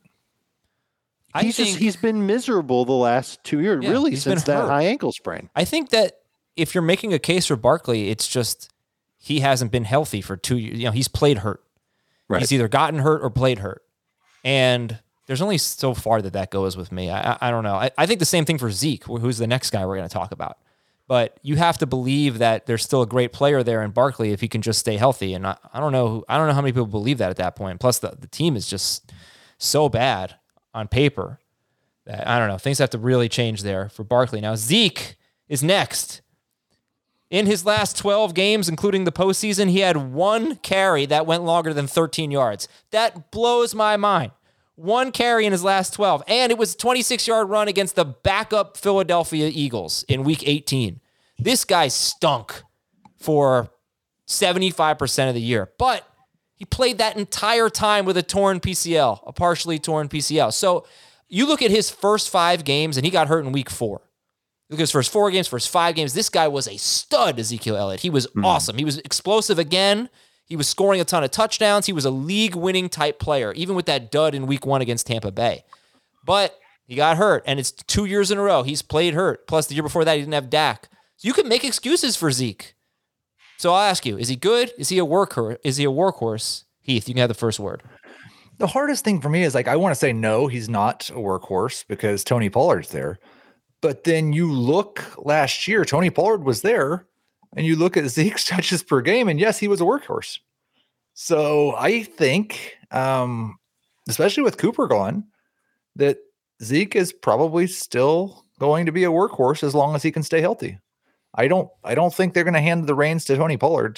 He's been miserable the last 2 years, really, since that high ankle sprain. I think that if you're making a case for Barkley, it's just he hasn't been healthy for 2 years. You know, he's played hurt. Right. He's either gotten hurt or played hurt. And there's only so far that goes with me. I don't know. I think the same thing for Zeke, who's the next guy we're going to talk about. But you have to believe that there's still a great player there in Barkley if he can just stay healthy. And I don't know how many people believe that at that point. Plus, the team is just so bad on paper that, I don't know, things have to really change there for Barkley. Now, Zeke is next. In his last 12 games, including the postseason, he had 1 carry that went longer than 13 yards. That blows my mind. 1 carry in his last 12. And it was a 26-yard run against the backup Philadelphia Eagles in Week 18. This guy stunk for 75% of the year. But he played that entire time with a partially torn PCL. So you look at his first 5 games, and he got hurt in Week 4. Look at his first 4 games, first 5 games. This guy was a stud, Ezekiel Elliott. He was awesome. He was explosive again. He was scoring a ton of touchdowns. He was a league-winning type player, even with that dud in Week 1 against Tampa Bay. But he got hurt, and it's 2 years in a row he's played hurt. Plus, the year before that, he didn't have Dak. So you can make excuses for Zeke. So I'll ask you, is he good? Is he a workhorse? Heath, you can have the first word. The hardest thing for me is, I want to say no, he's not a workhorse because Tony Pollard's there. But then you look last year, Tony Pollard was there, and you look at Zeke's touches per game, and yes, he was a workhorse. So I think, especially with Cooper gone, that Zeke is probably still going to be a workhorse as long as he can stay healthy. I don't think they're going to hand the reins to Tony Pollard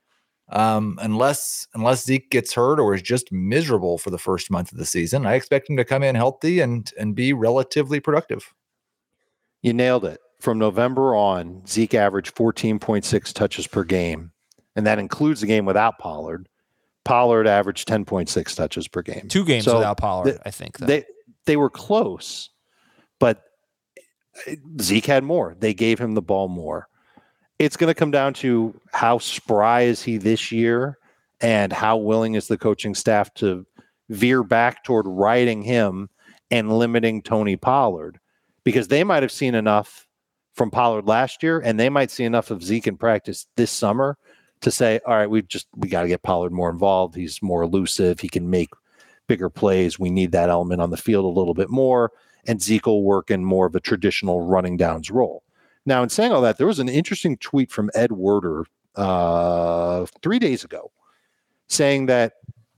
unless Zeke gets hurt or is just miserable for the first month of the season. I expect him to come in healthy and be relatively productive. You nailed it. From November on, Zeke averaged 14.6 touches per game, and that includes the game without Pollard. Pollard averaged 10.6 touches per game. 2 games without Pollard, I think. They were close, but Zeke had more. They gave him the ball more. It's going to come down to how spry is he this year and how willing is the coaching staff to veer back toward riding him and limiting Tony Pollard, because they might have seen enough from Pollard last year, and they might see enough of Zeke in practice this summer to say, all right, we got to get Pollard more involved. He's more elusive. He can make bigger plays. We need that element on the field a little bit more, and Zeke will work in more of a traditional running downs role. Now, in saying all that, there was an interesting tweet from Ed Werder 3 days ago saying that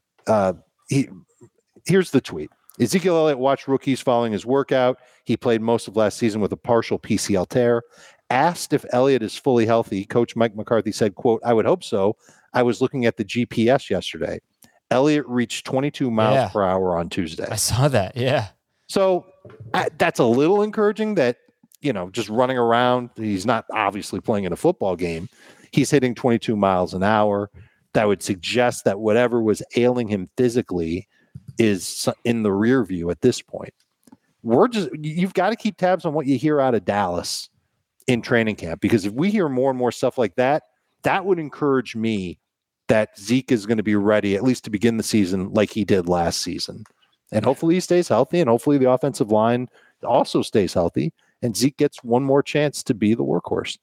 here's the tweet. Ezekiel Elliott watched rookies following his workout. He played most of last season with a partial PCL tear. Asked if Elliott is fully healthy, Coach Mike McCarthy said, quote, "I would hope so. I was looking at the GPS yesterday. Elliott reached 22 miles per hour on Tuesday." I saw that. Yeah. So that's a little encouraging that, just running around. He's not obviously playing in a football game. He's hitting 22 miles an hour. That would suggest that whatever was ailing him physically is in the rear view at this point. You've got to keep tabs on what you hear out of Dallas in training camp, because if we hear more and more stuff like that, that would encourage me that Zeke is going to be ready at least to begin the season like he did last season. And hopefully he stays healthy, and hopefully the offensive line also stays healthy, and Zeke gets one more chance to be the workhorse.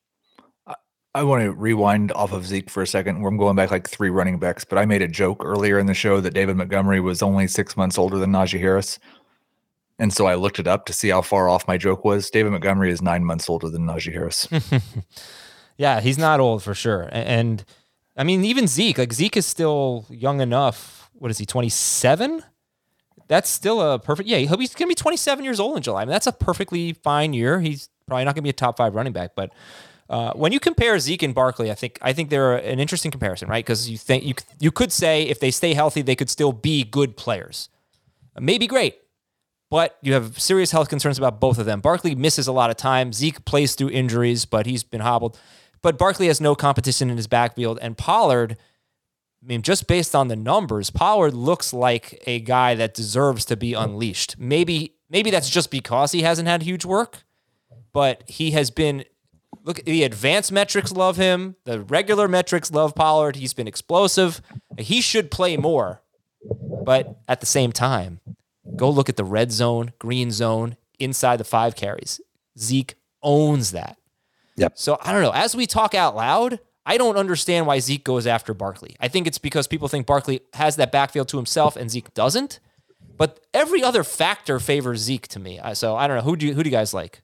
I want to rewind off of Zeke for a second, where I'm going back like 3 running backs, but I made a joke earlier in the show that David Montgomery was only 6 months older than Najee Harris. And so I looked it up to see how far off my joke was. David Montgomery is 9 months older than Najee Harris. Yeah, he's not old for sure. And I mean, even Zeke is still young enough. What is he, 27? That's still a perfect, he's going to be 27 years old in July. I mean, that's a perfectly fine year. He's probably not going to be a top 5 running back, but when you compare Zeke and Barkley, I think they're an interesting comparison, right? Because you could say if they stay healthy, they could still be good players. Maybe great, but you have serious health concerns about both of them. Barkley misses a lot of time. Zeke plays through injuries, but he's been hobbled. But Barkley has no competition in his backfield. And Pollard, I mean, just based on the numbers, Pollard looks like a guy that deserves to be unleashed. Maybe that's just because he hasn't had huge work, but he has been. Look, the advanced metrics love him. The regular metrics love Pollard. He's been explosive. He should play more. But at the same time, go look at the red zone, green zone, inside the 5 carries. Zeke owns that. Yep. So I don't know. As we talk out loud, I don't understand why Zeke goes after Barkley. I think it's because people think Barkley has that backfield to himself and Zeke doesn't. But every other factor favors Zeke to me. So I don't know. Who do you guys like?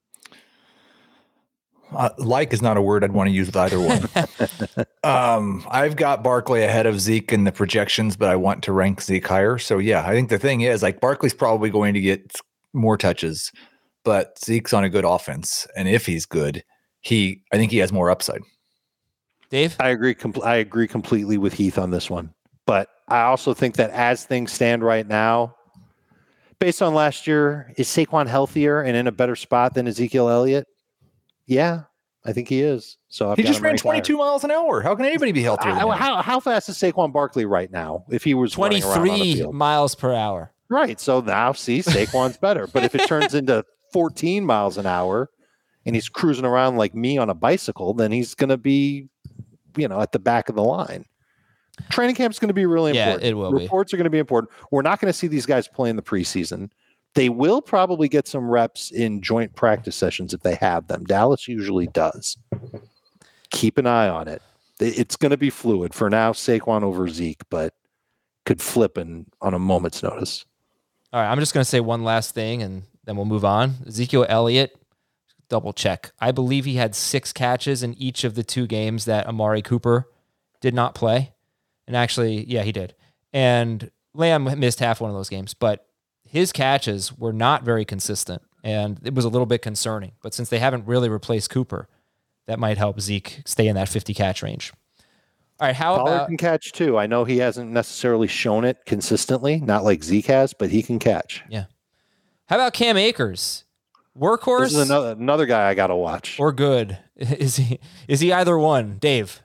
Like is not a word I'd want to use with either one. I've got Barkley ahead of Zeke in the projections, but I want to rank Zeke higher. So yeah, I think the thing is, like, Barkley's probably going to get more touches, but Zeke's on a good offense, and if he's good, I think he has more upside. Dave, I agree completely with Heath on this one, but I also think that as things stand right now, based on last year, is Saquon healthier and in a better spot than Ezekiel Elliott? Yeah, I think he is. So he just ran 22 miles an hour. How can anybody be healthier than him? How fast is Saquon Barkley right now? If he was 23 miles per hour. Right. So now, see, Saquon's better. But if it turns into 14 miles an hour and he's cruising around like me on a bicycle, then he's going to be, at the back of the line. Training camp's going to be really important. Yeah, it will. Reports are going to be important. We're not going to see these guys play in the preseason. They will probably get some reps in joint practice sessions if they have them. Dallas usually does. Keep an eye on it. It's going to be fluid. For now, Saquon over Zeke, but could flip on a moment's notice. All right, I'm just going to say one last thing, and then we'll move on. Ezekiel Elliott, double check. I believe he had 6 catches in each of the 2 games that Amari Cooper did not play. And actually, yeah, he did. And Lamb missed half one of those games, but his catches were not very consistent, and it was a little bit concerning. But since they haven't really replaced Cooper, that might help Zeke stay in that 50 catch range. All right, how Pollard about can catch too? I know he hasn't necessarily shown it consistently, not like Zeke has, but he can catch. Yeah. How about Cam Akers? Workhorse? This is another guy I got to watch. Or good? Is he either one? Dave?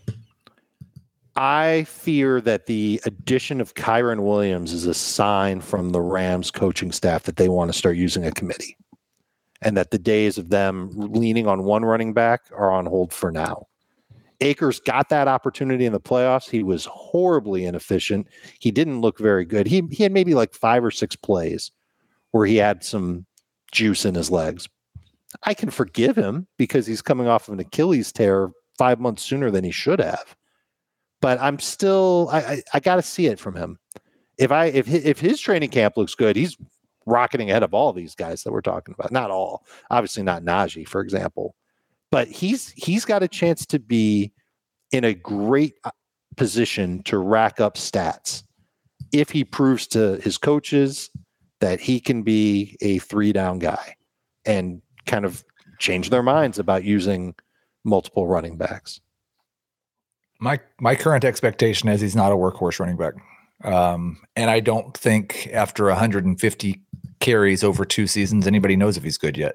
I fear that the addition of Kyren Williams is a sign from the Rams coaching staff that they want to start using a committee, and that the days of them leaning on one running back are on hold for now. Akers got that opportunity in the playoffs. He was horribly inefficient. He didn't look very good. He had maybe like 5 or 6 plays where he had some juice in his legs. I can forgive him because he's coming off of an Achilles tear 5 months sooner than he should have. But I'm still, I got to see it from him. If his training camp looks good, he's rocketing ahead of all these guys that we're talking about. Not all, obviously not Najee, for example, but he's got a chance to be in a great position to rack up stats if he proves to his coaches that he can be a 3-down guy and kind of change their minds about using multiple running backs. My current expectation is he's not a workhorse running back. And I don't think after 150 carries over 2 seasons, anybody knows if he's good yet.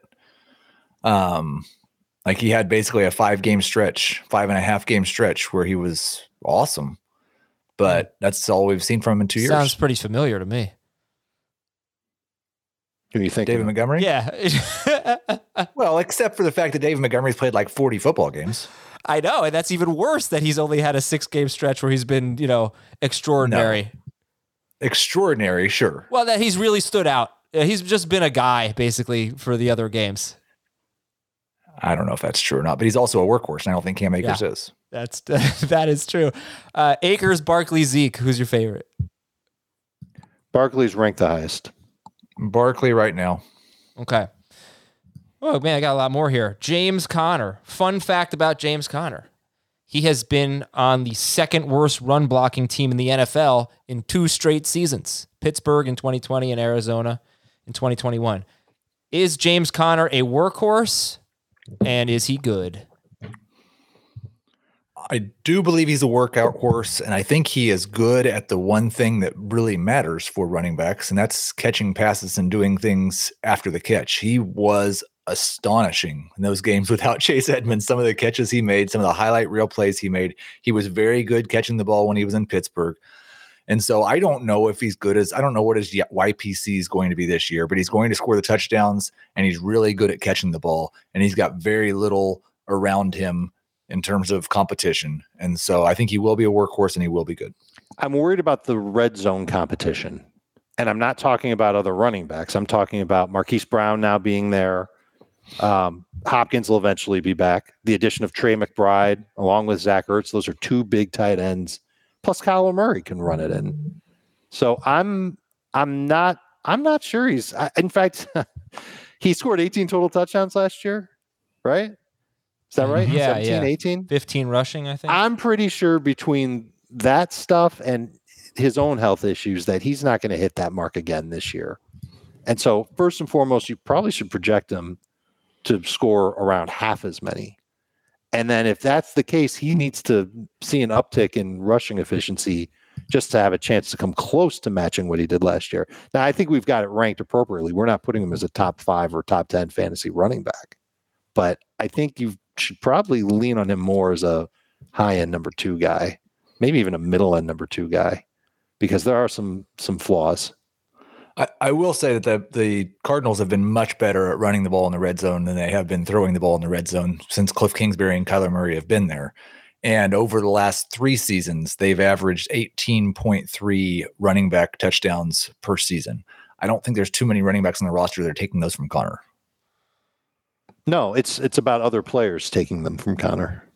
Like he had basically a 5.5 game stretch where he was awesome, but that's all we've seen from him in 2 years. Sounds pretty familiar to me. Who do you think? David Montgomery? Yeah. Well, except for the fact that David Montgomery's played like 40 football games. I know, and that's even worse that he's only had a 6-game stretch where he's been, extraordinary. No. Extraordinary, sure. Well, that he's really stood out. He's just been a guy, basically, for the other games. I don't know if that's true or not, but he's also a workhorse, and I don't think Cam Akers is. That is true. Akers, Barkley, Zeke, who's your favorite? Barkley's ranked the highest. Barkley right now. Okay. Oh, man, I got a lot more here. James Conner. Fun fact about James Conner. He has been on the second worst run blocking team in the NFL in 2 straight seasons. Pittsburgh in 2020 and Arizona in 2021. Is James Conner a workhorse? And is he good? I do believe he's a workout horse, and I think he is good at the one thing that really matters for running backs, and that's catching passes and doing things after the catch. He was astonishing in those games without Chase Edmonds. Some of the catches he made, some of the highlight reel plays he made, he was very good catching the ball when he was in Pittsburgh. And so I don't know if he's good I don't know what his YPC is going to be this year, but he's going to score the touchdowns, and he's really good at catching the ball, and he's got very little around him in terms of competition. And so I think he will be a workhorse and he will be good. I'm worried about the red zone competition. And I'm not talking about other running backs. I'm talking about Marquise Brown now being there. Hopkins will eventually be back. The addition of Trey McBride along with Zach Ertz, those are 2 big tight ends. Plus Kyler Murray can run it in. So I'm not sure in fact, he scored 18 total touchdowns last year, right? Is that right? Yeah, 17, 18? 15 rushing, I think. I'm pretty sure between that stuff and his own health issues that he's not going to hit that mark again this year. And so first and foremost, you probably should project him to score around half as many. And then if that's the case, he needs to see an uptick in rushing efficiency just to have a chance to come close to matching what he did last year. Now, I think we've got it ranked appropriately. We're not putting him as a top 5 or top 10 fantasy running back. But I think you should probably lean on him more as a high-end number 2 guy, maybe even a middle-end number 2 guy, because there are some flaws. I will say that the Cardinals have been much better at running the ball in the red zone than they have been throwing the ball in the red zone since Cliff Kingsbury and Kyler Murray have been there. And over the last 3 seasons, they've averaged 18.3 running back touchdowns per season. I don't think there's too many running backs on the roster that are taking those from Conner. No, it's about other players taking them from Conner.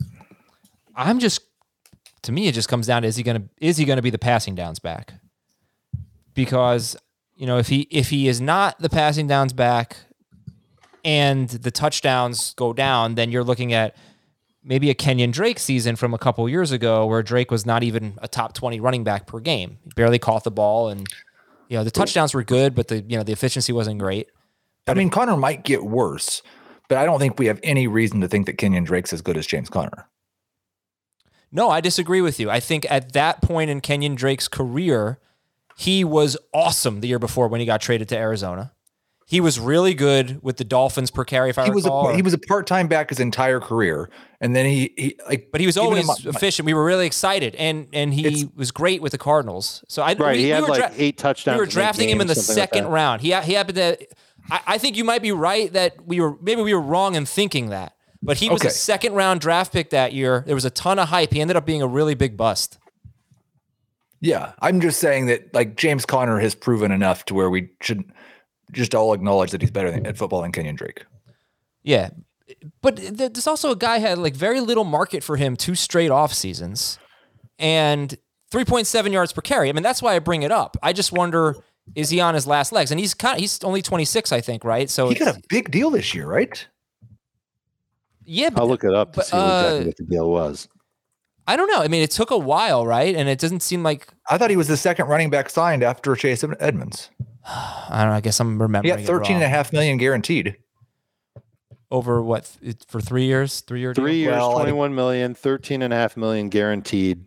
To me, it just comes down to is he going to be the passing downs back? Because if he is not the passing downs back and the touchdowns go down, then you're looking at maybe a Kenyon Drake season from a couple years ago where Drake was not even a top 20 running back per game. He barely caught the ball, and the touchdowns were good, but the efficiency wasn't great. I mean, Conner might get worse, but I don't think we have any reason to think that Kenyon Drake's as good as James Conner. No, I disagree with you. I think at that point in Kenyon Drake's career, he was awesome the year before when he got traded to Arizona. He was really good with the Dolphins per carry, if I recall. He was a part-time back his entire career, and then but he was always efficient. We were really excited, and he was great with the Cardinals. So he had 8 touchdowns. We were drafting him in the second round. He happened to. I think you might be right that we were wrong in thinking that, but he was a second round draft pick that year. There was a ton of hype. He ended up being a really big bust. Yeah, I'm just saying that James Conner has proven enough to where we should just all acknowledge that he's better at football than Kenyon Drake. Yeah, but there's also a guy had very little market for him 2 straight off seasons and 3.7 yards per carry. I mean, that's why I bring it up. I just wonder is he on his last legs? And he's only 26, I think, right? So he got a big deal this year, right? Yeah, I'll look it up to see exactly what the deal was. I don't know. I mean, it took a while, right? And it doesn't seem like... I thought he was the second running back signed after Chase Edmonds. I don't know. I guess I'm remembering. He got $13.5 million guaranteed. Over what? For 3 years? 3 years? 3 years, $21 million, $13.5 million guaranteed.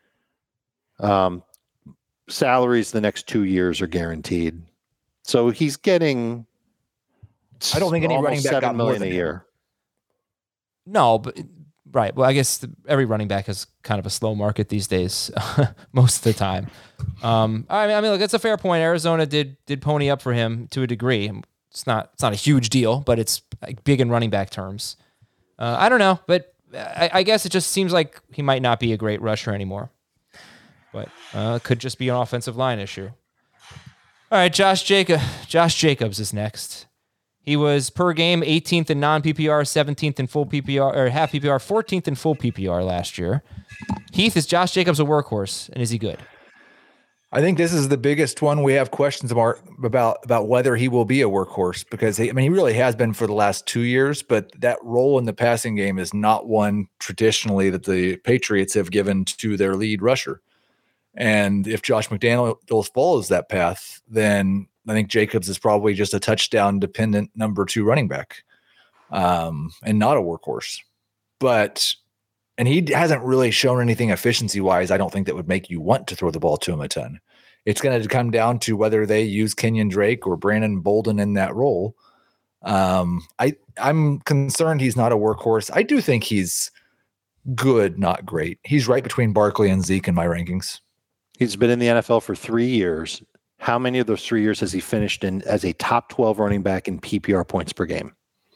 Salaries the next 2 years are guaranteed. So he's getting... I don't think any running back got more than a year. No, but... Right. Well, I guess every running back is kind of a slow market these days, most of the time. I mean, look, it's a fair point. Arizona did pony up for him to a degree. It's not a huge deal, but it's big in running back terms. I don't know, but I guess it just seems like he might not be a great rusher anymore. But could just be an offensive line issue. All right, Josh Jacobs is next. He was per game 18th in non-PPR, 17th in full PPR, or half PPR, 14th in full PPR last year. Heath, is Josh Jacobs a workhorse, and is he good? I think this is the biggest one we have questions about whether he will be a workhorse, because he really has been for the last 2 years, but that role in the passing game is not one traditionally that the Patriots have given to their lead rusher. And if Josh McDaniels follows that path, then I think Jacobs is probably just a touchdown dependent number 2 running back, and not a workhorse. And he hasn't really shown anything efficiency wise. I don't think that would make you want to throw the ball to him a ton. It's going to come down to whether they use Kenyon Drake or Brandon Bolden in that role. I'm concerned he's not a workhorse. I do think he's good, not great. He's right between Barkley and Zeke in my rankings. He's been in the NFL for 3 years. How many of those 3 years has he finished in as a top 12 running back in PPR points per game?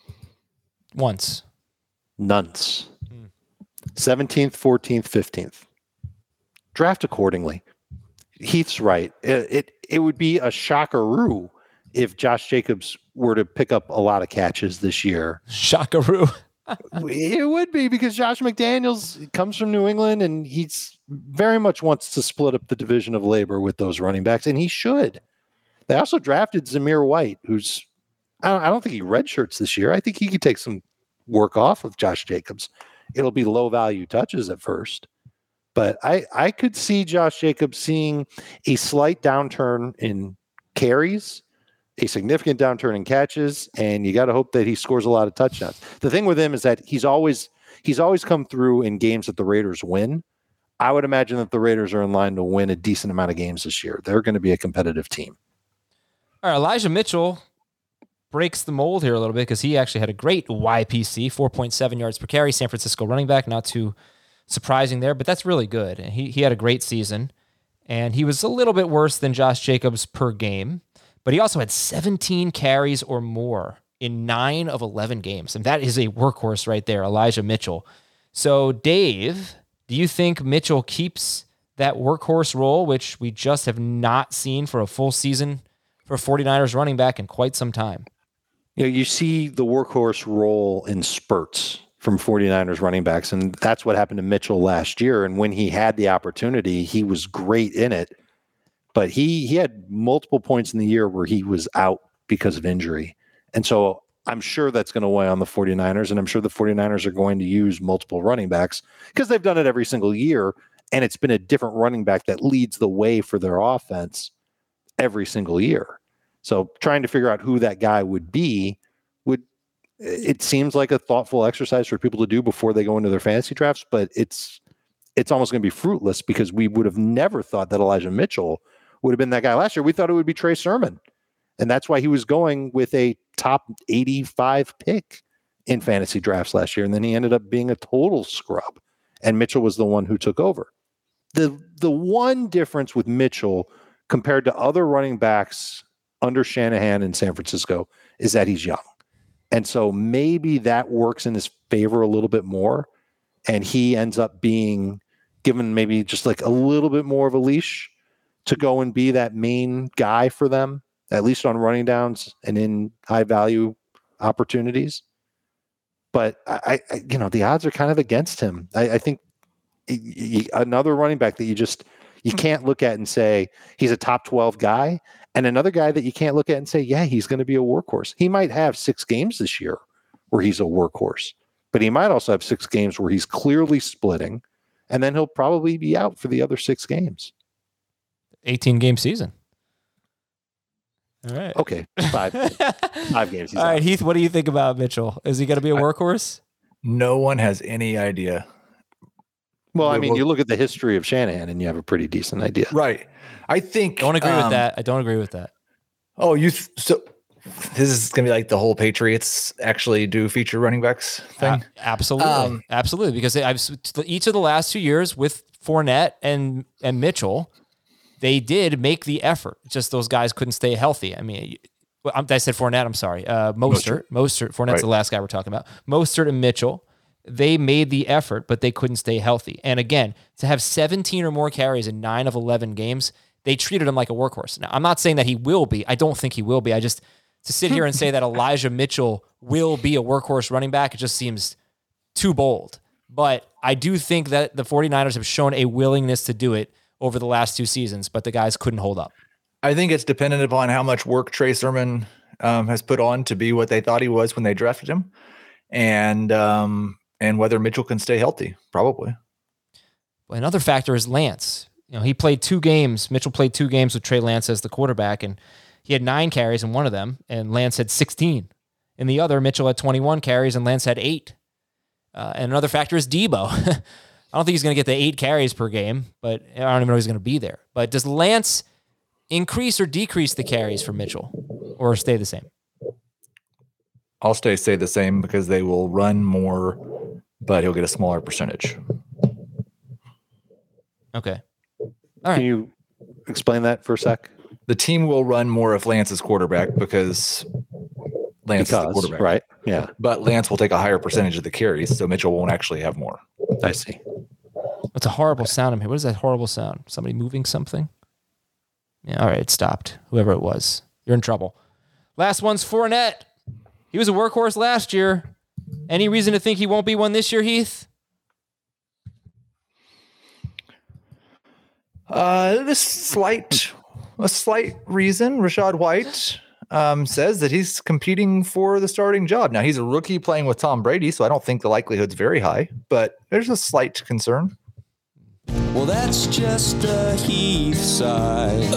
Once. None. 17th, 14th, 15th. Draft accordingly. Heath's right. It would be a shockaroo if Josh Jacobs were to pick up a lot of catches this year. Shockaroo. It would be, because Josh McDaniels comes from New England and he's very much wants to split up the division of labor with those running backs, and he should. They also drafted Zamir White, who's I don't think he redshirts this year. I think he could take some work off of Josh Jacobs. It'll be low value touches at first, but I could see Josh Jacobs seeing a slight downturn in carries, a significant downturn in catches, and you got to hope that he scores a lot of touchdowns. The thing with him is that he's always come through in games that the Raiders win. I would imagine that the Raiders are in line to win a decent amount of games this year. They're going to be a competitive team. All right, Elijah Mitchell breaks the mold here a little bit because he actually had a great YPC, 4.7 yards per carry, San Francisco running back. Not too surprising there, but that's really good. And he had a great season, and he was a little bit worse than Josh Jacobs per game, but he also had 17 carries or more in 9 of 11 games. And that is a workhorse right there, Elijah Mitchell. So, Dave, do you think Mitchell keeps that workhorse role, which we just have not seen for a full season for 49ers running back in quite some time? You know, you see the workhorse role in spurts from 49ers running backs, and that's what happened to Mitchell last year. And when he had the opportunity, he was great in it. But he had multiple points in the year where he was out because of injury. And so I'm sure that's going to weigh on the 49ers, and I'm sure the 49ers are going to use multiple running backs because they've done it every single year, and it's been a different running back that leads the way for their offense every single year. So trying to figure out who that guy would be, it seems like a thoughtful exercise for people to do before they go into their fantasy drafts, but it's almost going to be fruitless because we would have never thought that Elijah Mitchell would have been that guy last year. We thought it would be Trey Sermon, and that's why he was going with a top 85 pick in fantasy drafts last year, and then he ended up being a total scrub, and Mitchell was the one who took over. The one difference with Mitchell compared to other running backs under Shanahan in San Francisco is that he's young. And so maybe that works in his favor a little bit more, and he ends up being given maybe just like a little bit more of a leash to go and be that main guy for them, at least on running downs and in high value opportunities. But I the odds are kind of against him. I think another running back that you can't look at and say he's a top 12 guy. And another guy that you can't look at and say, yeah, he's going to be a workhorse. He might have 6 games this year where he's a workhorse, but he might also have 6 games where he's clearly splitting, and then he'll probably be out for the other 6 games. 18-game season. All right. Okay, 5 games. All right, Heath, what do you think about Mitchell? Is he going to be a workhorse? No one has any idea. Well, I mean, you look at the history of Shanahan and you have a pretty decent idea. Right. I think. Don't agree with that. I don't agree with that. Oh, so this is going to be like the whole Patriots actually do feature running backs thing? Absolutely. Absolutely. Because each of the last 2 years with Fournette and Mitchell, they did make the effort. Just those guys couldn't stay healthy. I mean, I said Fournette, I'm sorry. Mostert. Fournette's right. The last guy we're talking about. Mostert and Mitchell, they made the effort, but they couldn't stay healthy. And again, to have 17 or more carries in 9 of 11 games, they treated him like a workhorse. Now, I'm not saying that he will be. I don't think he will be. To sit here and say that Elijah Mitchell will be a workhorse running back, it just seems too bold. But I do think that the 49ers have shown a willingness to do it over the last 2 seasons, but the guys couldn't hold up. I think it's dependent upon how much work Trey Sermon has put on to be what they thought he was when they drafted him, and whether Mitchell can stay healthy, probably. Well, another factor is Lance. He played 2 games. Mitchell played 2 games with Trey Lance as the quarterback, and he had 9 carries in one of them, and Lance had 16. In the other, Mitchell had 21 carries, and Lance had 8. And another factor is Debo. I don't think he's going to get the 8 carries per game, but I don't even know if he's going to be there. But does Lance increase or decrease the carries for Mitchell, or stay the same? I'll stay the same because they will run more, but he'll get a smaller percentage. Okay. All right. Can you explain that for a sec? The team will run more if Lance is quarterback because Lance is the quarterback. Right. Yeah. But Lance will take a higher percentage of the carries, so Mitchell won't actually have more. I see. That's a horrible sound in here. What is that horrible sound? Somebody moving something? Yeah, all right, it stopped. Whoever it was. You're in trouble. Last one's Fournette. He was a workhorse last year. Any reason to think he won't be one this year, Heath? A slight reason. Rashad White says that he's competing for the starting job. Now, he's a rookie playing with Tom Brady, so I don't think the likelihood's very high, but there's a slight concern. Well, that's just a Heath side.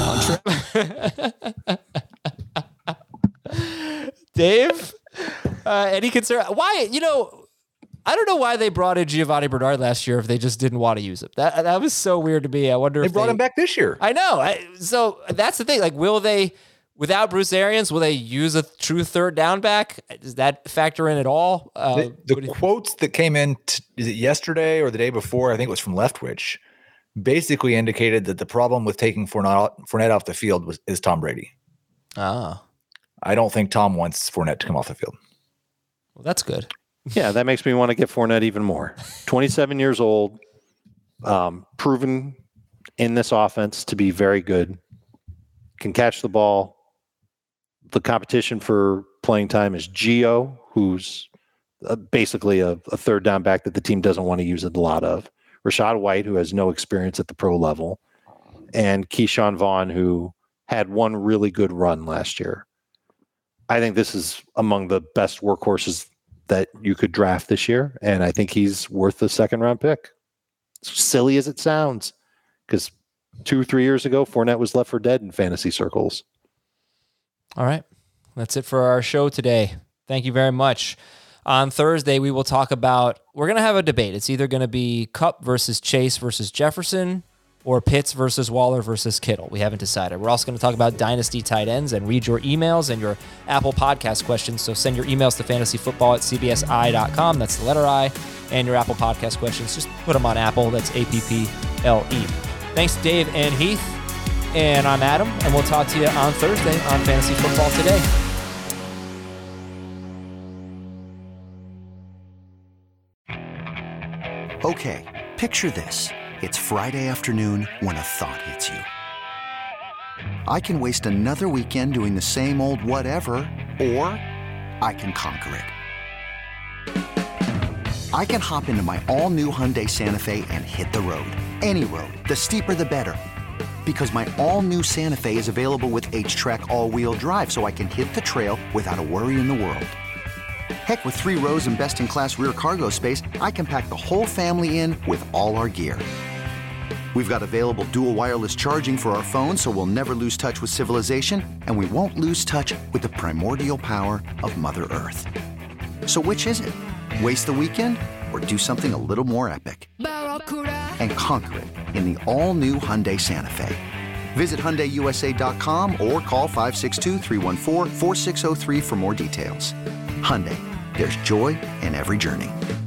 Dave, any concern? Why? I don't know why they brought in Giovanni Bernard last year if they just didn't want to use him. That was so weird to me. I wonder if they brought him back this year. I know. So that's the thing. Like, will they, without Bruce Arians, will they use a true third down back? Does that factor in at all? The quotes that came in, is it yesterday or the day before? I think it was from Leftwich. Basically indicated that the problem with taking Fournette off the field is Tom Brady. Ah. I don't think Tom wants Fournette to come off the field. Well, that's good. Yeah, that makes me want to get Fournette even more. 27 years old, proven in this offense to be very good, can catch the ball. The competition for playing time is Gio, who's basically a third down back that the team doesn't want to use a lot of. Rashad White, who has no experience at the pro level. And Keyshawn Vaughn, who had one really good run last year. I think this is among the best workhorses that you could draft this year, and I think he's worth the second-round pick. Silly as it sounds, because 2-3 years ago, Fournette was left for dead in fantasy circles. All right. That's it for our show today. Thank you very much. On Thursday, we will talk about, we're going to have a debate. It's either going to be Kupp versus Chase versus Jefferson, or Pitts versus Waller versus Kittle. We haven't decided. We're also going to talk about dynasty tight ends and read your emails and your Apple Podcast questions. So send your emails to fantasyfootball@cbsi.com. That's the letter I. And your Apple Podcast questions, just put them on Apple. That's APPLE. Thanks to Dave and Heath. And I'm Adam. And we'll talk to you on Thursday on Fantasy Football Today. Okay, picture this. It's Friday afternoon when a thought hits you. I can waste another weekend doing the same old whatever, or I can conquer it. I can hop into my all-new Hyundai Santa Fe and hit the road. Any road. The steeper, the better. Because my all-new Santa Fe is available with H-Track all-wheel drive, so I can hit the trail without a worry in the world. Heck, with 3 rows and best-in-class rear cargo space, I can pack the whole family in with all our gear. We've got available dual wireless charging for our phones, so we'll never lose touch with civilization, and we won't lose touch with the primordial power of Mother Earth. So which is it? Waste the weekend or do something a little more epic? And conquer it in the all-new Hyundai Santa Fe. Visit HyundaiUSA.com or call 562-314-4603 for more details. Hyundai, there's joy in every journey.